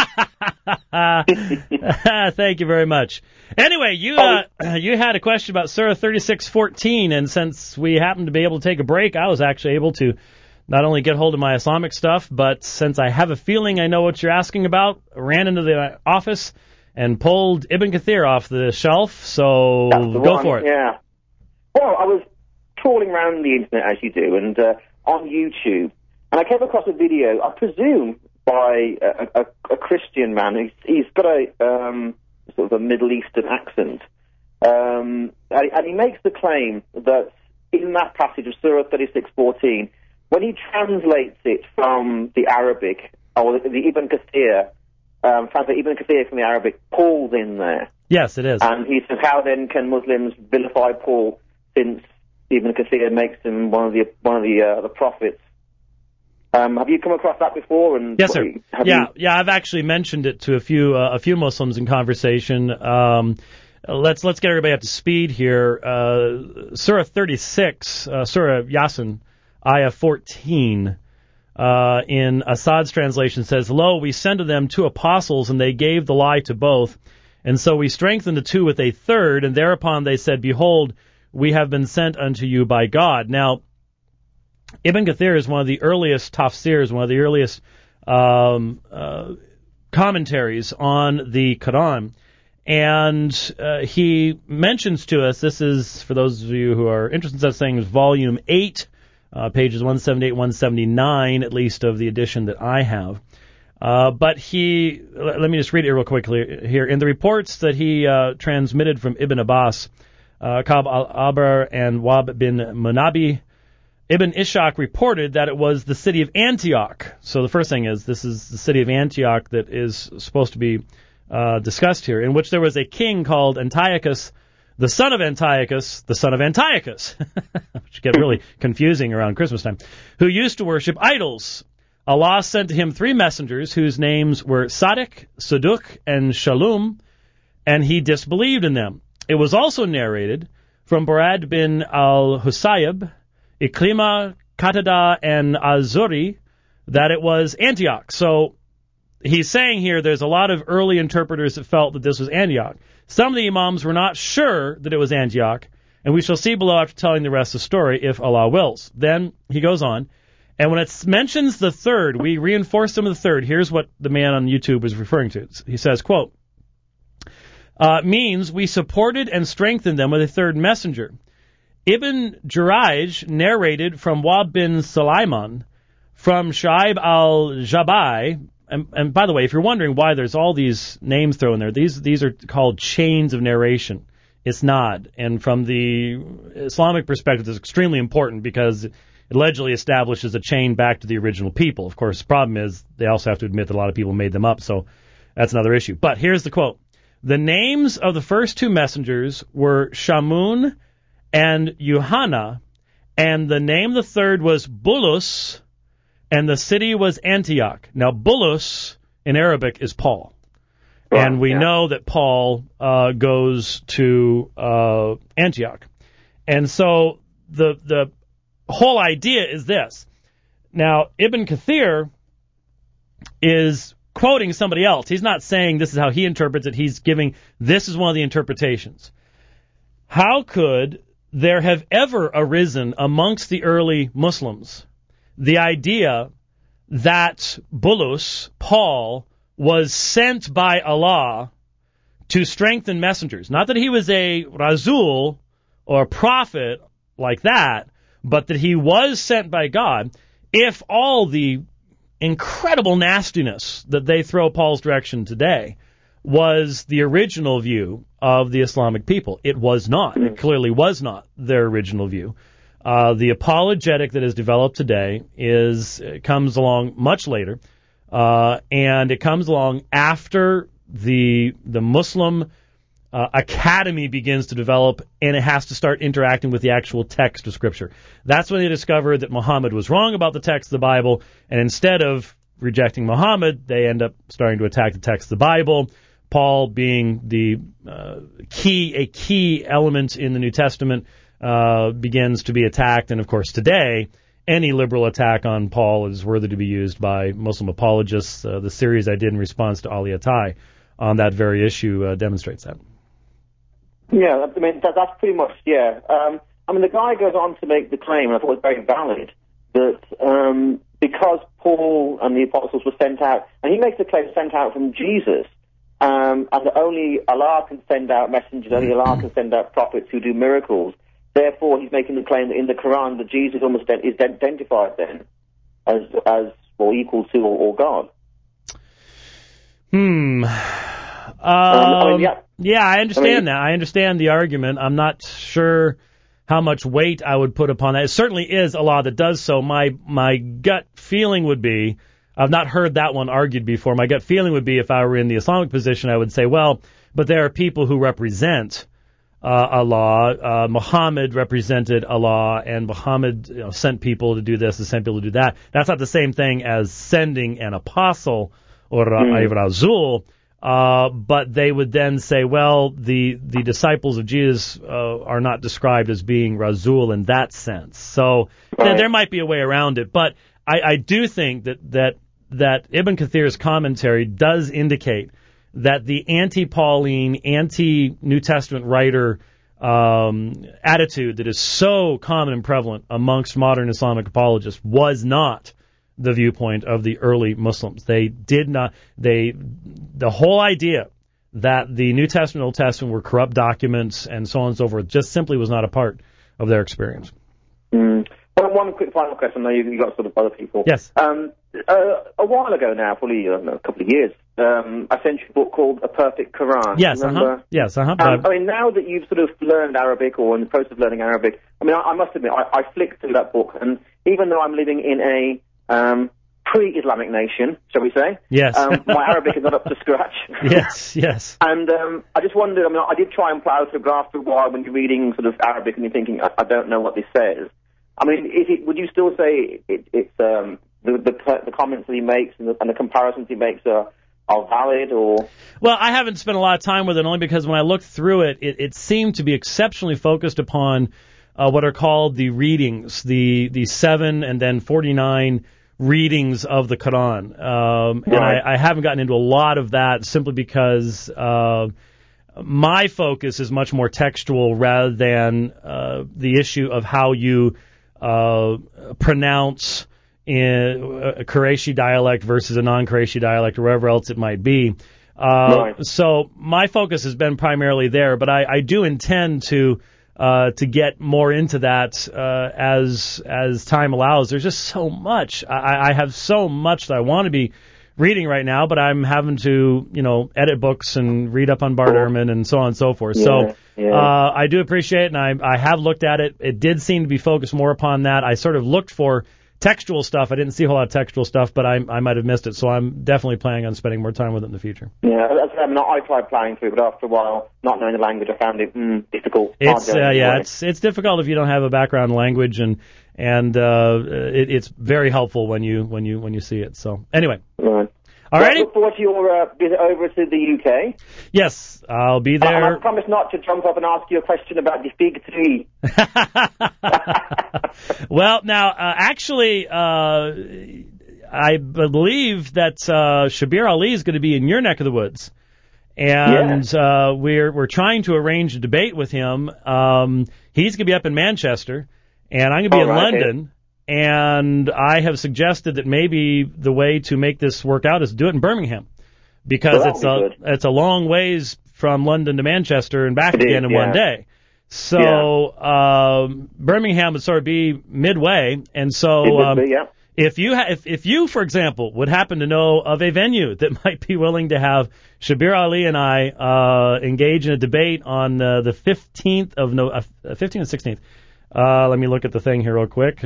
S2: Thank you very much. Anyway, you had a question about Surah 36:14, and since we happened to be able to take a break, I was actually able to not only get hold of my Islamic stuff, but since I have a feeling I know what you're asking about, I ran into the office and pulled Ibn Kathir off the shelf, so go for it.
S9: Yeah. Well, I was trawling around the internet as you do, and on YouTube, and I came across a video, I presume, by a Christian man. He's got a sort of a Middle Eastern accent, and he makes the claim that in that passage of Surah 36:14, when he translates it from the Arabic, or the Ibn Kathir, translate Ibn Kathir from the Arabic, Paul's in there.
S2: Yes, it is.
S9: And he says, how then can Muslims vilify Paul, since Ibn Kathir makes him one of the prophets? Have you come across that before? And
S2: yes, sir. Yeah, I've actually mentioned it to a few Muslims in conversation. Let's get everybody up to speed here. Surah 36, Surah Yasin, Ayah 14, in Assad's translation says, "Lo, we sent to them 2 apostles, and they gave the lie to both. And so we strengthened the 2 with a third, and thereupon they said, Behold, we have been sent unto you by God." Now, Ibn Kathir is one of the earliest tafsirs, one of the earliest commentaries on the Quran. And he mentions to us, this is, for those of you who are interested in such things, Volume 8, pages 178, 179, at least, of the edition that I have. But let me just read it real quickly here. In the reports that he transmitted from Ibn Abbas, Ka'b al-Abrar and Wahb bin Munabi, Ibn Ishaq reported that it was the city of Antioch. So the first thing is, this is the city of Antioch that is supposed to be discussed here, in which there was a king called Antiochus, the son of Antiochus, the son of Antiochus, which get really confusing around Christmas time, who used to worship idols. Allah sent to him 3 messengers whose names were Sadiq, Saduq, and Shalom, and he disbelieved in them. It was also narrated from Barad bin al-Husayb, Ikrimah, Qatada, and Azuri that it was Antioch. So he's saying here there's a lot of early interpreters that felt that this was Antioch. Some of the imams were not sure that it was Antioch, and we shall see below after telling the rest of the story, if Allah wills. Then he goes on, and when it mentions the third, we reinforce them with the third. Here's what the man on YouTube is referring to. He says, quote, means we supported and strengthened them with a third messenger. Ibn Jurayj narrated from Wahb bin Sulaiman, from Shu'aib al-Jabai, and by the way, if you're wondering why there's all these names thrown there, these are called chains of narration. It's not. And from the Islamic perspective, it's extremely important because it allegedly establishes a chain back to the original people. Of course, the problem is they also have to admit that a lot of people made them up, so that's another issue. But here's the quote. The names of the first 2 messengers were Shamun and Yuhana, and the name of the third was Bulus, and the city was Antioch. Now, Bulus in Arabic is Paul. And we know that Paul goes to Antioch. And so the whole idea is this. Now, Ibn Kathir is quoting somebody else. He's not saying this is how he interprets it. He's giving, this is one of the interpretations. How could there have ever arisen amongst the early Muslims the idea that Bulus, Paul, was sent by Allah to strengthen messengers? Not that he was a Rasul or a prophet like that, but that he was sent by God. If all the incredible nastiness that they throw Paul's direction today was the original view of the Islamic people, it was not. It clearly was not their original view. The apologetic that is developed today comes along much later, and it comes along after the Muslim academy begins to develop, and it has to start interacting with the actual text of Scripture. That's when they discover that Muhammad was wrong about the text of the Bible, and instead of rejecting Muhammad, they end up starting to attack the text of the Bible. Paul being the key element in the New Testament begins to be attacked, and of course today, any liberal attack on Paul is worthy to be used by Muslim apologists. The series I did in response to Ali Attai on that very issue demonstrates that.
S9: Yeah, I mean, that's pretty much, yeah. I mean, the guy goes on to make the claim, and I thought it was very valid, that because Paul and the apostles were sent out, and he makes the claim sent out from Jesus, and that only Allah can send out messengers, only Allah can send out prophets who do miracles. therefore he's making the claim that in the Quran that Jesus almost is identified then as or equal to or God.
S2: Yeah, I understand that. I understand the argument. I'm not sure how much weight I would put upon that. It certainly is a law that does so. My gut feeling would be, I've not heard that one argued before. My gut feeling would be if I were in the Islamic position, I would say, well, but there are people who represent a law. Muhammad represented a law, and Muhammad sent people to do this and sent people to do that. That's not the same thing as sending an apostle or a Rasul. But they would then say, well, the disciples of Jesus are not described as being Rasul in that sense. So there might be a way around it. But I do think that Ibn Kathir's commentary does indicate that the anti-Pauline, anti-New Testament writer attitude that is so common and prevalent amongst modern Islamic apologists was not the viewpoint of the early Muslims. They did not. The whole idea that the New Testament and Old Testament were corrupt documents and so on and so forth just simply was not a part of their experience.
S9: Well, one quick final question. I know you got sort of other people.
S2: Yes.
S9: A while ago now, probably a couple of years, I sent you a book called A Perfect Quran.
S2: Yes. Yes.
S9: I mean, now that you've sort of learned Arabic or in the process of learning Arabic, I mean, I must admit, I flicked through that book, and even though I'm living in a pre-Islamic nation, shall we say?
S2: Yes.
S9: My Arabic is not up to scratch.
S2: Yes.
S9: And I just wondered, I mean, I did try and plow through after a while when you're reading sort of Arabic and you're thinking, I don't know what this says. I mean, would you still say it's the comments that he makes and the comparisons he makes are valid, or?
S2: Well, I haven't spent a lot of time with it only because when I looked through it, it seemed to be exceptionally focused upon what are called the readings, the 7 and then 49 readings of the Quran. And I haven't gotten into a lot of that simply because my focus is much more textual rather than the issue of how you pronounce in a Qurayshi dialect versus a non-Qurayshi dialect or wherever else it might be. So my focus has been primarily there, but I do intend to get more into that as time allows. There's just so much. I have so much that I want to be reading right now, but I'm having to, edit books and read up on Bart Ehrman and so on and so forth. I do appreciate it, and I have looked at it. It did seem to be focused more upon that. I sort of looked for textual stuff. I didn't see a whole lot of textual stuff, but I might have missed it, so I'm definitely planning on spending more time with it in the future.
S9: Yeah, I tried plowing through, but after a while, not knowing the language, I found it difficult.
S2: It's difficult if you don't have a background in language, and it's very helpful when you see it. So anyway.
S9: Right.
S2: All right.
S9: I look forward to your visit over to the UK.
S2: Yes, I'll be there.
S9: I promise not to jump up and ask you a question about the Fig Tree.
S2: Well, now, actually, I believe that Shabir Ali is going to be in your neck of the woods. And we're trying to arrange a debate with him. He's going to be up in Manchester, and I'm going to be in London. And I have suggested that maybe the way to make this work out is to do it in Birmingham, because it's a long ways from London to Manchester and back again in one day. So Birmingham would sort of be midway, and so if you, for example, would happen to know of a venue that might be willing to have Shabir Ali and I engage in a debate on the 15th and 16th. Let me look at the thing here real quick.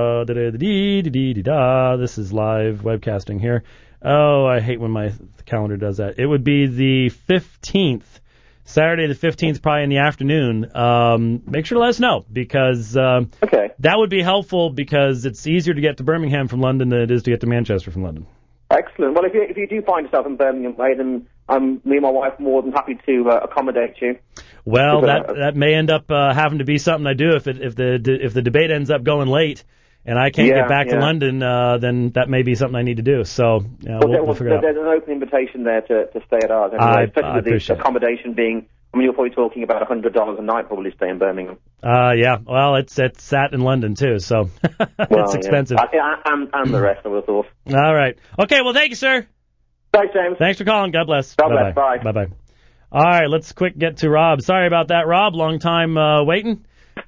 S2: This is live webcasting here. Oh, I hate when my calendar does that. It would be the 15th, Saturday the 15th, probably in the afternoon. Make sure to let us know, because that would be helpful, because it's easier to get to Birmingham from London than it is to get to Manchester from London.
S9: Excellent. Well, if you do find yourself in Birmingham, then me and my wife are more than happy to accommodate you.
S2: Well, that may end up having to be something I do if the debate ends up going late and I can't get back to London. Then that may be something I need to do. So we'll figure it out.
S9: There's an open invitation there to stay at ours. Anyway, especially with the accommodation being. I mean, you're probably talking about $100 a night probably stay in Birmingham.
S2: Yeah. Well, it's sat in London too, so it's expensive.
S9: And the rest, I would have thought.
S2: All right. Okay. Well, thank you, sir.
S9: Thanks, James.
S2: Thanks for calling. God bless.
S9: God bless. Bye.
S2: Bye. All right. Let's quick get to Rob. Sorry about that, Rob. Long time waiting.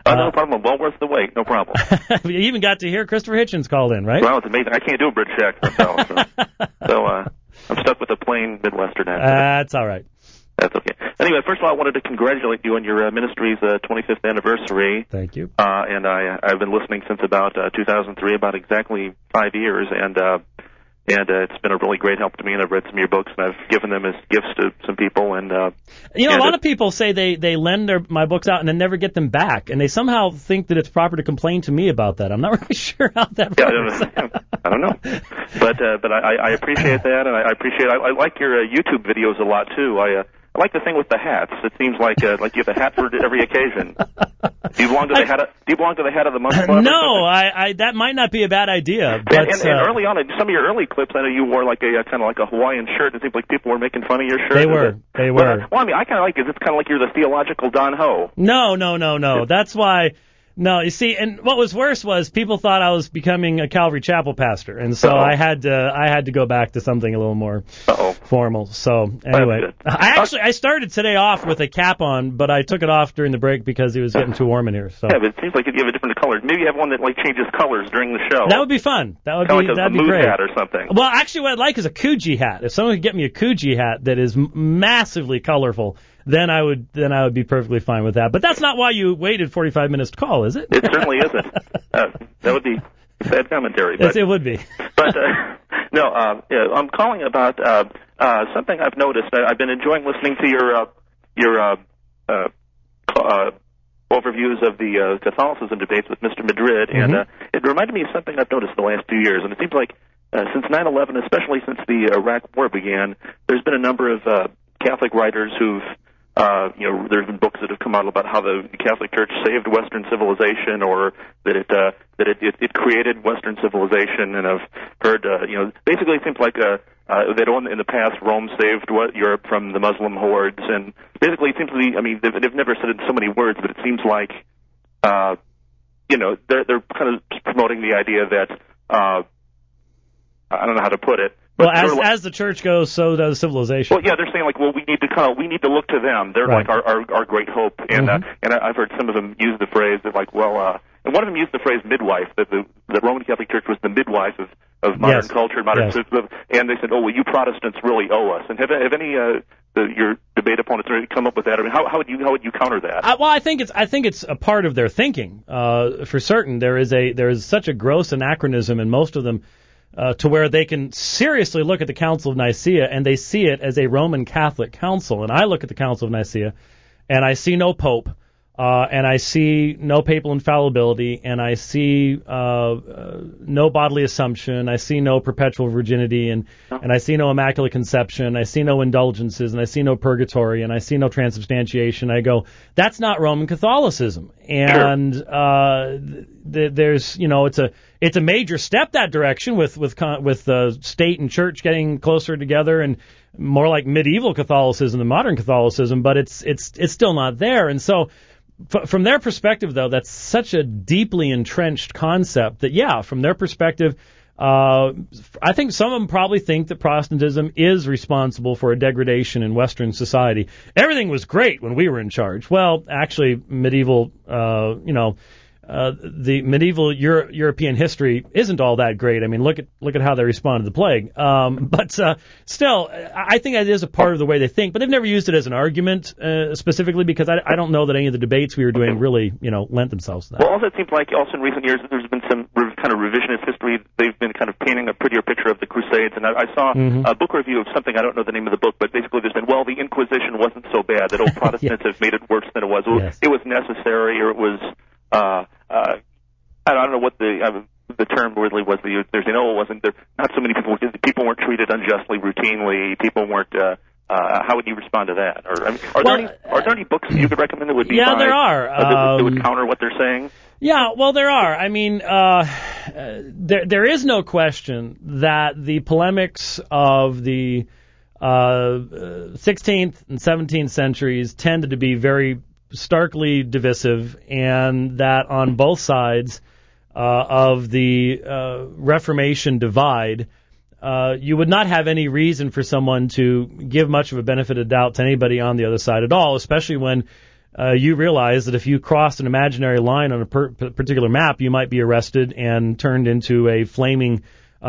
S10: No problem. Well worth the wait. No problem.
S2: You even got to hear Christopher Hitchens called in, right?
S10: Well, it's amazing. I can't do a British accent, though. So I'm stuck with a plain Midwestern accent.
S2: That's all right.
S10: That's okay. Anyway, first of all, I wanted to congratulate you on your ministry's 25th anniversary.
S2: Thank you.
S10: And I've been listening since about 2003, about exactly 5 years, and it's been a really great help to me, and I've read some of your books, and I've given them as gifts to some people. And
S2: a lot of people say they lend my books out and then never get them back, and they somehow think that it's proper to complain to me about that. I'm not really sure how that works.
S10: I don't know. But I appreciate that, and I appreciate. I like your YouTube videos a lot too. I like the thing with the hats. It seems like you have a hat for every occasion. Do you belong to the hat of the month club?
S2: No, that might not be a bad idea. But
S10: and early on, in some of your early clips, I know you wore like a kind of like a Hawaiian shirt. It seems like people were making fun of your shirt.
S2: They were.
S10: Well, I mean, I kind of like it. It's kind of like you're the theological Don Ho.
S2: No. That's why. No, you see, and what was worse was people thought I was becoming a Calvary Chapel pastor, and so I had to go back to something a little more formal. So anyway, I started today off with a cap on, but I took it off during the break because it was getting too warm in here. So
S10: yeah, but it seems like you have a different color. Maybe you have one that like changes colors during the show.
S2: That would be fun. That'd
S10: be
S2: great.
S10: Hat or something.
S2: Well, actually, what I'd like is a Coogee hat. If someone could get me a Coogee hat that is massively colorful, then I would be perfectly fine with that. But that's not why you waited 45 minutes to call, is it?
S10: It certainly isn't. That would be sad commentary. But,
S2: yes, it would be.
S10: But no, I'm calling about something I've noticed. I've been enjoying listening to your overviews of the Catholicism debates with Mr. Madrid, and it reminded me of something I've noticed the last 2 years. And it seems like since 9/11, especially since the Iraq War began, there's been a number of Catholic writers who've there's been books that have come out about how the Catholic Church saved Western civilization, or that it created Western civilization. And I've heard, basically it seems like that in the past Rome saved Europe from the Muslim hordes, and basically it seems to be. I mean, they've never said it in so many words, but it seems like, they're kind of promoting the idea that I don't know how to put it.
S2: Well, as the church goes, so does civilization.
S10: Well, yeah, they're saying like, well, we need to look to them. They're like our great hope, and I've heard some of them use the phrase that like, and one of them used the phrase midwife, that the Roman Catholic Church was the midwife of modern culture, modern system, and they said, oh, well, you Protestants really owe us. And have any your debate opponents come up with that? I mean, how would you counter that?
S2: Well, I think it's a part of their thinking. For certain, there is such a gross anachronism in most of them. To where they can seriously look at the Council of Nicaea and they see it as a Roman Catholic council. And I look at the Council of Nicaea and I see no pope, and I see no papal infallibility, and I see no bodily assumption, I see no perpetual virginity, and I see no immaculate conception, I see no indulgences, and I see no purgatory, and I see no transubstantiation. I go, that's not Roman Catholicism. And there's, it's a major step that direction with the state and church getting closer together and more like medieval Catholicism than modern Catholicism, but it's still not there. And so from their perspective, though, that's such a deeply entrenched concept that, from their perspective, I think some of them probably think that Protestantism is responsible for a degradation in Western society. Everything was great when we were in charge. Well, actually, medieval, the medieval European history isn't all that great. I mean, look at how they responded to the plague. But still, I think that is a part of the way they think. But they've never used it as an argument specifically because I don't know that any of the debates we were doing really, lent themselves to that.
S10: Well, also it seems like also in recent years there's been some kind of revisionist history. They've been kind of painting a prettier picture of the Crusades. And I saw a book review of something, I don't know the name of the book, but basically there's been, the Inquisition wasn't so bad, that old Protestants have made it worse than it was. Yes. It was necessary, or it was... I don't know what the term really was. They're saying, it wasn't there. Not so many people weren't treated unjustly routinely. People weren't. How would you respond to that? Or are there any books that you could recommend that would be?
S2: Yeah, there are.
S10: That would counter what they're saying.
S2: Yeah, well, there are. I mean, there is no question that the polemics of the 16th and 17th centuries tended to be very starkly divisive, and that on both sides of the Reformation divide, you would not have any reason for someone to give much of a benefit of doubt to anybody on the other side at all, especially when you realize that if you crossed an imaginary line on a particular map, you might be arrested and turned into a flaming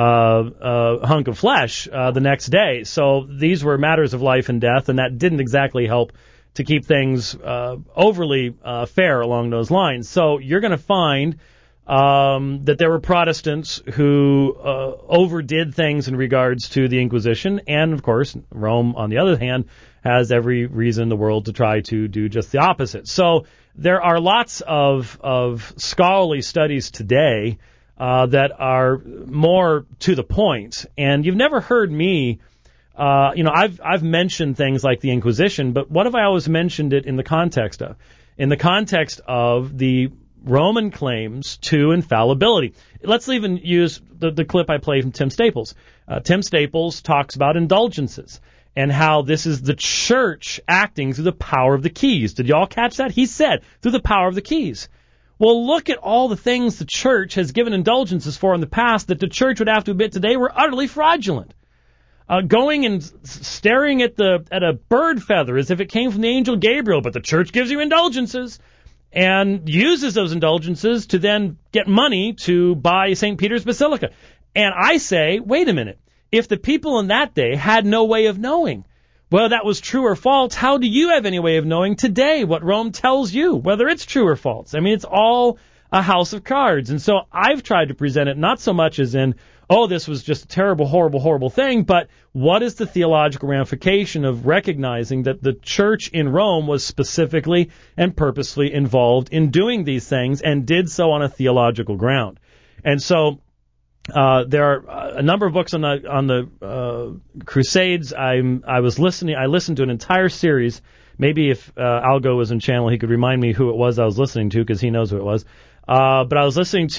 S2: hunk of flesh the next day. So these were matters of life and death, and that didn't exactly help to keep things overly fair along those lines. So you're going to find that there were Protestants who overdid things in regards to the Inquisition, and of course Rome, on the other hand, has every reason in the world to try to do just the opposite. So there are lots of scholarly studies today that are more to the point, and you've never heard me. I've mentioned things like the Inquisition, but what have I always mentioned it in the context of? In the context of the Roman claims to infallibility. Let's even use the clip I played from Tim Staples. Tim Staples talks about indulgences and how this is the church acting through the power of the keys. Did y'all catch that? He said, through the power of the keys. Well, look at all the things the church has given indulgences for in the past that the church would have to admit today were utterly fraudulent. Going and staring at a bird feather as if it came from the angel Gabriel, but the church gives you indulgences and uses those indulgences to then get money to buy St. Peter's Basilica. And I say, wait a minute, if the people in that day had no way of knowing whether that was true or false, how do you have any way of knowing today what Rome tells you, whether it's true or false? I mean, it's all a house of cards. And so I've tried to present it not so much as in, oh, this was just a terrible, horrible, horrible thing, but what is the theological ramification of recognizing that the church in Rome was specifically and purposely involved in doing these things and did so on a theological ground? And so there are a number of books on the Crusades. I listened to an entire series. Maybe if Algo was in channel, he could remind me who it was I was listening to, because he knows who it was. But I was listening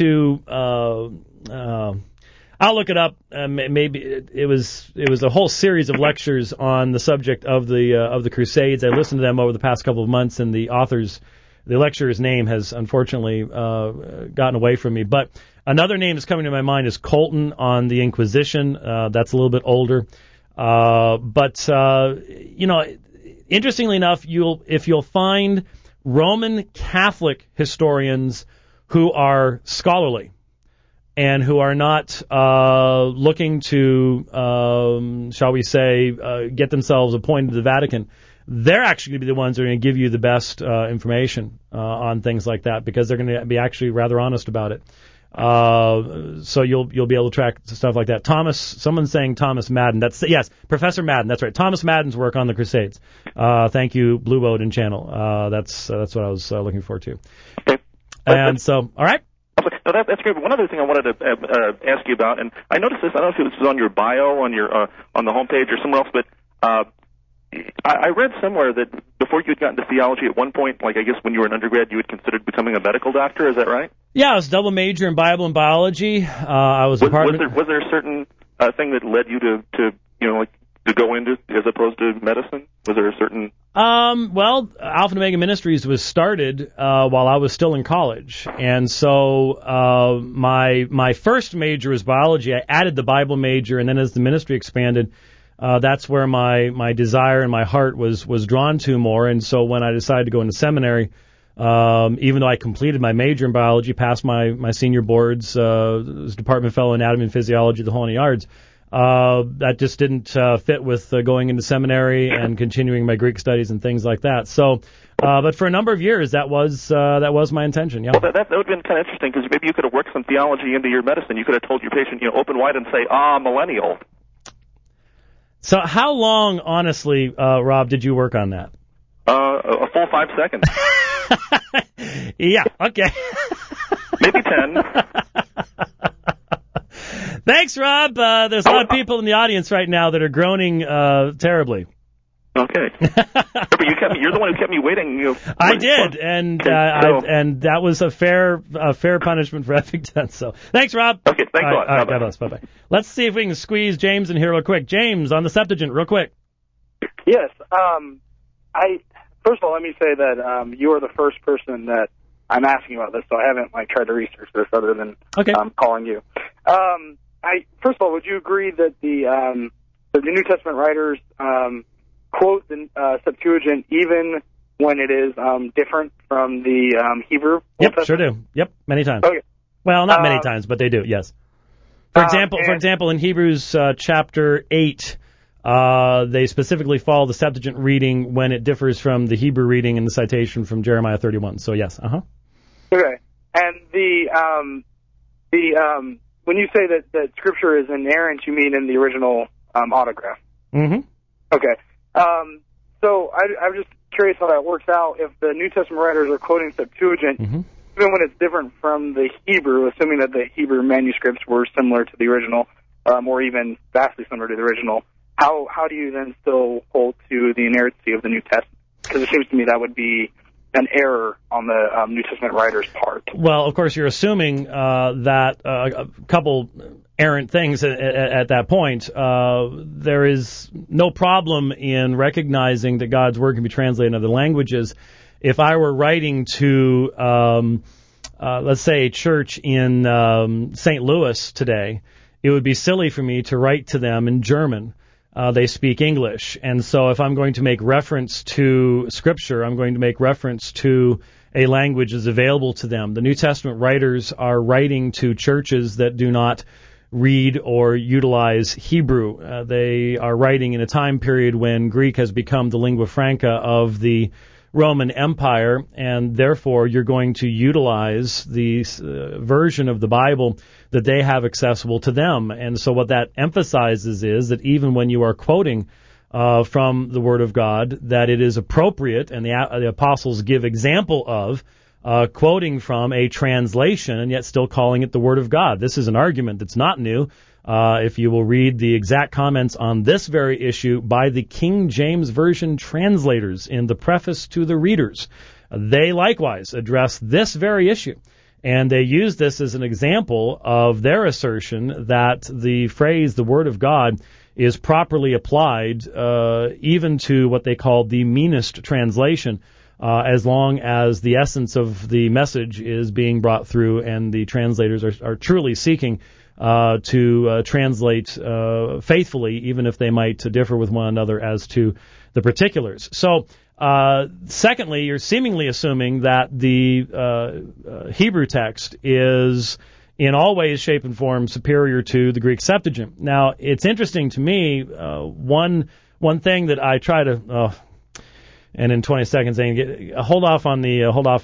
S2: to I'll look it up. Maybe it was a whole series of lectures on the subject of the Crusades. I listened to them over the past couple of months, and the lecturer's name has unfortunately gotten away from me. But another name that's coming to my mind is Colton on the Inquisition. That's a little bit older. But interestingly enough, if you'll find Roman Catholic historians who are scholarly and who are not looking to, shall we say, get themselves appointed to the Vatican, they're actually going to be the ones that are going to give you the best information on things like that, because they're going to be actually rather honest about it. So you'll be able to track stuff like that. Someone's saying Thomas Madden. Yes, Professor Madden. That's right. Thomas Madden's work on the Crusades. Thank you, Blue Odin channel. That's what I was looking forward to.
S10: Okay.
S2: And so, all right.
S10: No, that's great. But one other thing I wanted to ask you about, and I noticed this. I don't know if it was on your bio on the homepage or somewhere else, but I read somewhere that before you had gotten to theology, at one point, like I guess when you were an undergrad, you had considered becoming a medical doctor. Is that right? Yeah,
S2: I was double major in Bible and biology. Was there
S10: a certain thing that led you to go into as opposed to medicine? Was there a certain?
S2: Well, Alpha and Omega Ministries was started while I was still in college, and so my first major was biology. I added the Bible major, and then as the ministry expanded, that's where my desire and my heart was drawn to more. And so when I decided to go into seminary, even though I completed my major in biology, passed my senior boards, was department fellow in anatomy and physiology, the whole 9 yards, that just didn't fit with going into seminary and continuing my Greek studies and things like that. So, but for a number of years, that was my intention. Yeah.
S10: Well, that would have been kind of interesting, because maybe you could have worked some theology into your medicine. You could have told your patient, open wide and say, millennial.
S2: So how long, honestly, Rob, did you work on that?
S10: A full 5 seconds.
S2: Yeah, okay.
S10: Maybe 10.
S2: Thanks, Rob. There's a lot of people in the audience right now that are groaning terribly.
S10: Okay. But you're the one who kept me waiting.
S2: I did, and and that was a fair punishment for having done so. Thanks, Rob.
S10: Okay, thanks a lot.
S2: All right, God bless. Bye-bye. Let's see if we can squeeze James in here real quick. James, on the Septuagint, real quick.
S11: Yes. First of all, let me say that you are the first person that I'm asking about this, so I haven't tried to research this other than calling you. First of all, would you agree that the New Testament writers quote the Septuagint even when it is different from the Hebrew?
S2: Yep, sure do. Yep, many times.
S11: Okay.
S2: Well, not many times, but they do. Yes. For example, in Hebrews chapter 8, they specifically follow the Septuagint reading when it differs from the Hebrew reading in the citation from Jeremiah 31. So yes.
S11: Okay. And when you say that Scripture is inerrant, you mean in the original autograph?
S2: Mm-hmm.
S11: Okay. So I'm just curious how that works out. If the New Testament writers are quoting Septuagint, even when it's different from the Hebrew, assuming that the Hebrew manuscripts were similar to the original, or even vastly similar to the original, how do you then still hold to the inerrancy of the New Testament? Because it seems to me that would be an error on the New Testament writer's part.
S2: Well, of course, you're assuming that a couple errant things at that point. There is no problem in recognizing that God's Word can be translated in other languages. If I were writing to, let's say, a church in St. Louis today, it would be silly for me to write to them in German. They speak English. And so if I'm going to make reference to Scripture, I'm going to make reference to a language that's available to them. The New Testament writers are writing to churches that do not read or utilize Hebrew. They are writing in a time period when Greek has become the lingua franca of the Roman Empire, and therefore you're going to utilize the version of the Bible that they have accessible to them. And so what that emphasizes is that even when you are quoting from the Word of God, that it is appropriate, and the apostles give example of quoting from a translation and yet still calling it the Word of God. This is an argument that's not new. If you will read the exact comments on this very issue by the King James Version translators in the preface to the readers, they likewise address this very issue. And they use this as an example of their assertion that the phrase, the Word of God, is properly applied even to what they call the meanest translation, as long as the essence of the message is being brought through and the translators are truly seeking to translate faithfully, even if they might differ with one another as to the particulars. So, secondly, you're seemingly assuming that the Hebrew text is in all ways, shape, and form superior to the Greek Septuagint. Now, it's interesting to me, one thing that I try to, and in 20 seconds, hold off on the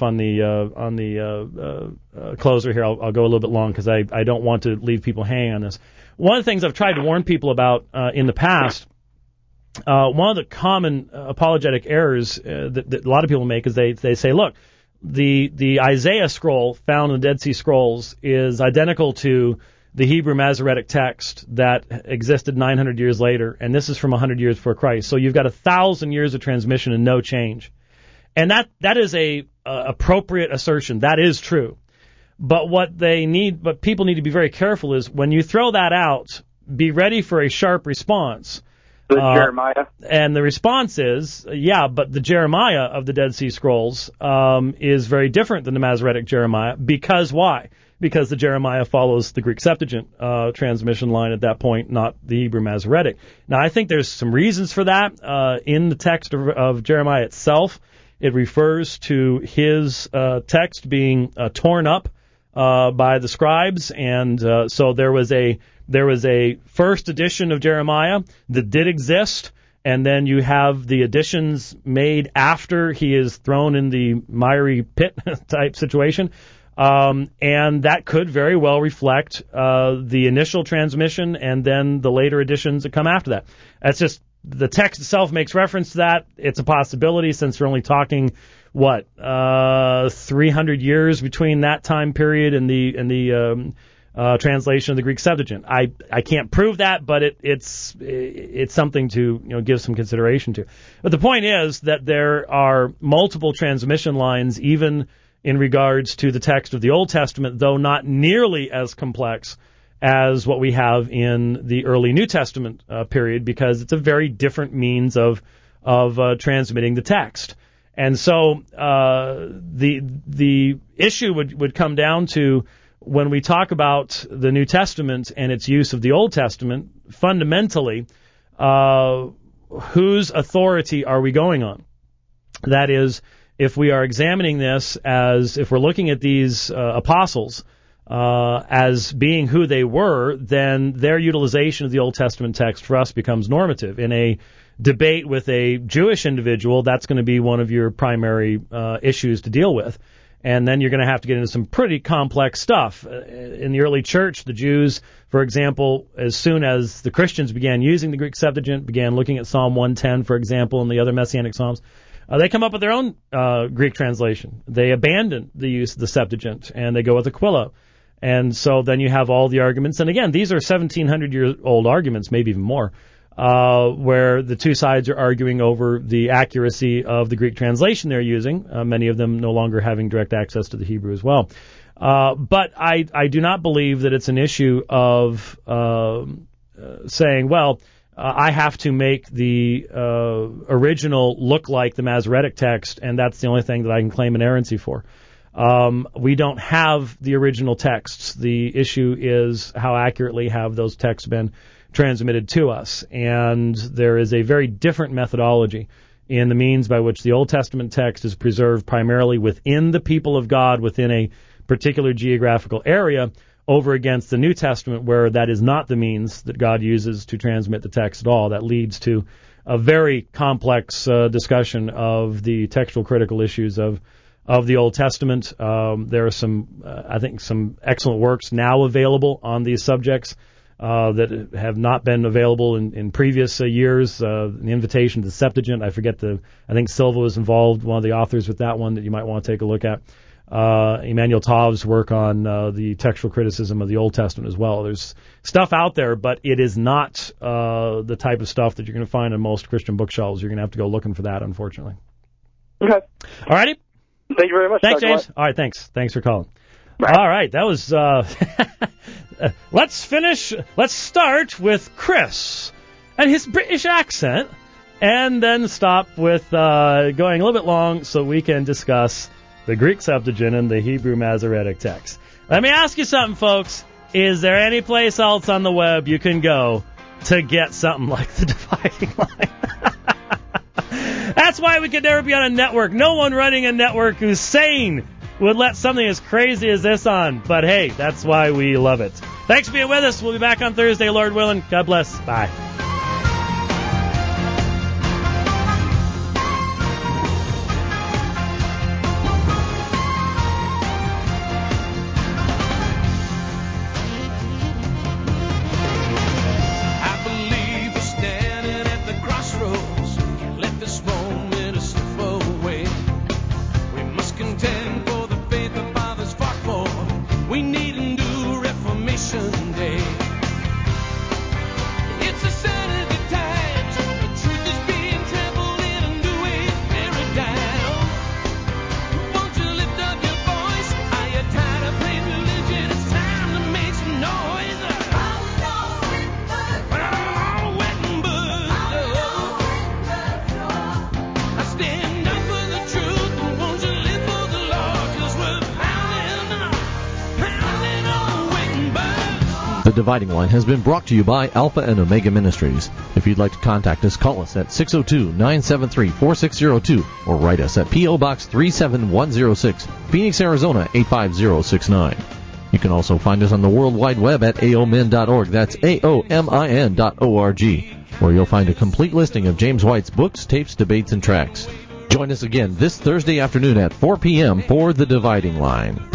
S2: closer here. I'll go a little bit long because I don't want to leave people hanging on this. One of the things I've tried to warn people about in the past, one of the common apologetic errors that a lot of people make is they say, look, the Isaiah scroll found in the Dead Sea Scrolls is identical to the Hebrew Masoretic text that existed 900 years later, and this is from 100 years before Christ. So you've got 1,000 years of transmission and no change. And that is a appropriate assertion. That is true. But what people need to be very careful is when you throw that out, be ready for a sharp response.
S11: The Jeremiah?
S2: And the response is, yeah, but the Jeremiah of the Dead Sea Scrolls is very different than the Masoretic Jeremiah. Because why? Because the Jeremiah follows the Greek Septuagint transmission line at that point, not the Hebrew Masoretic. Now, I think there's some reasons for that. In the text of Jeremiah itself, it refers to his text being torn up by the scribes, and so there was a first edition of Jeremiah that did exist, and then you have the additions made after he is thrown in the miry pit type situation. And that could very well reflect the initial transmission and then the later editions that come after that. That's just, the text itself makes reference to that. It's a possibility since we're only talking, 300 years between that time period and the translation of the Greek Septuagint. I can't prove that, but it's something to give some consideration to. But the point is that there are multiple transmission lines, even in regards to the text of the Old Testament, though not nearly as complex as what we have in the early New Testament period, because it's a very different means of transmitting the text. And so the issue would come down to, when we talk about the New Testament and its use of the Old Testament, fundamentally, whose authority are we going on? That is, if we are examining this as, if we're looking at these apostles as being who they were, then their utilization of the Old Testament text for us becomes normative. In a debate with a Jewish individual, that's going to be one of your primary issues to deal with. And then you're going to have to get into some pretty complex stuff. In the early church, the Jews, for example, as soon as the Christians began using the Greek Septuagint, began looking at Psalm 110, for example, and the other Messianic Psalms, they come up with their own Greek translation. They abandon the use of the Septuagint, and they go with Aquila. And so then you have all the arguments. And again, these are 1,700-year-old arguments, maybe even more, where the two sides are arguing over the accuracy of the Greek translation they're using, many of them no longer having direct access to the Hebrew as well. But I do not believe that it's an issue of saying, well, I have to make the original look like the Masoretic text, and that's the only thing that I can claim inerrancy for. We don't have the original texts. The issue is how accurately have those texts been transmitted to us. And there is a very different methodology in the means by which the Old Testament text is preserved primarily within the people of God, within a particular geographical area, over against the New Testament, where that is not the means that God uses to transmit the text at all. That leads to a very complex discussion of the textual critical issues of the Old Testament. There are some, I think, some excellent works now available on these subjects that have not been available in previous years. The Invitation to the Septuagint, I think Silva was involved, one of the authors with that one that you might want to take a look at. Emmanuel Tav's work on the textual criticism of the Old Testament as well. There's stuff out there, but it is not the type of stuff that you're going to find on most Christian bookshelves. You're going to have to go looking for that, unfortunately.
S11: Okay.
S2: All righty.
S11: Thank you very much.
S2: Thanks, James. All right, thanks. Thanks for calling. Right. All right, that was... Let's start with Chris and his British accent, and then stop with going a little bit long so we can discuss the Greek Septuagint and the Hebrew Masoretic text. Let me ask you something, folks. Is there any place else on the web you can go to get something like the Dividing Line? That's why we could never be on a network. No one running a network who's sane would let something as crazy as this on. But hey, that's why we love it. Thanks for being with us. We'll be back on Thursday, Lord willing. God bless. Bye.
S1: The Dividing Line has been brought to you by Alpha and Omega Ministries. If you'd like to contact us, call us at 602-973-4602 or write us at P.O. Box 37106, Phoenix, Arizona 85069. You can also find us on the World Wide Web at aomin.org. That's aomin.org, where you'll find a complete listing of James White's books, tapes, debates, and tracts. Join us again this Thursday afternoon at 4 p.m. for The Dividing Line.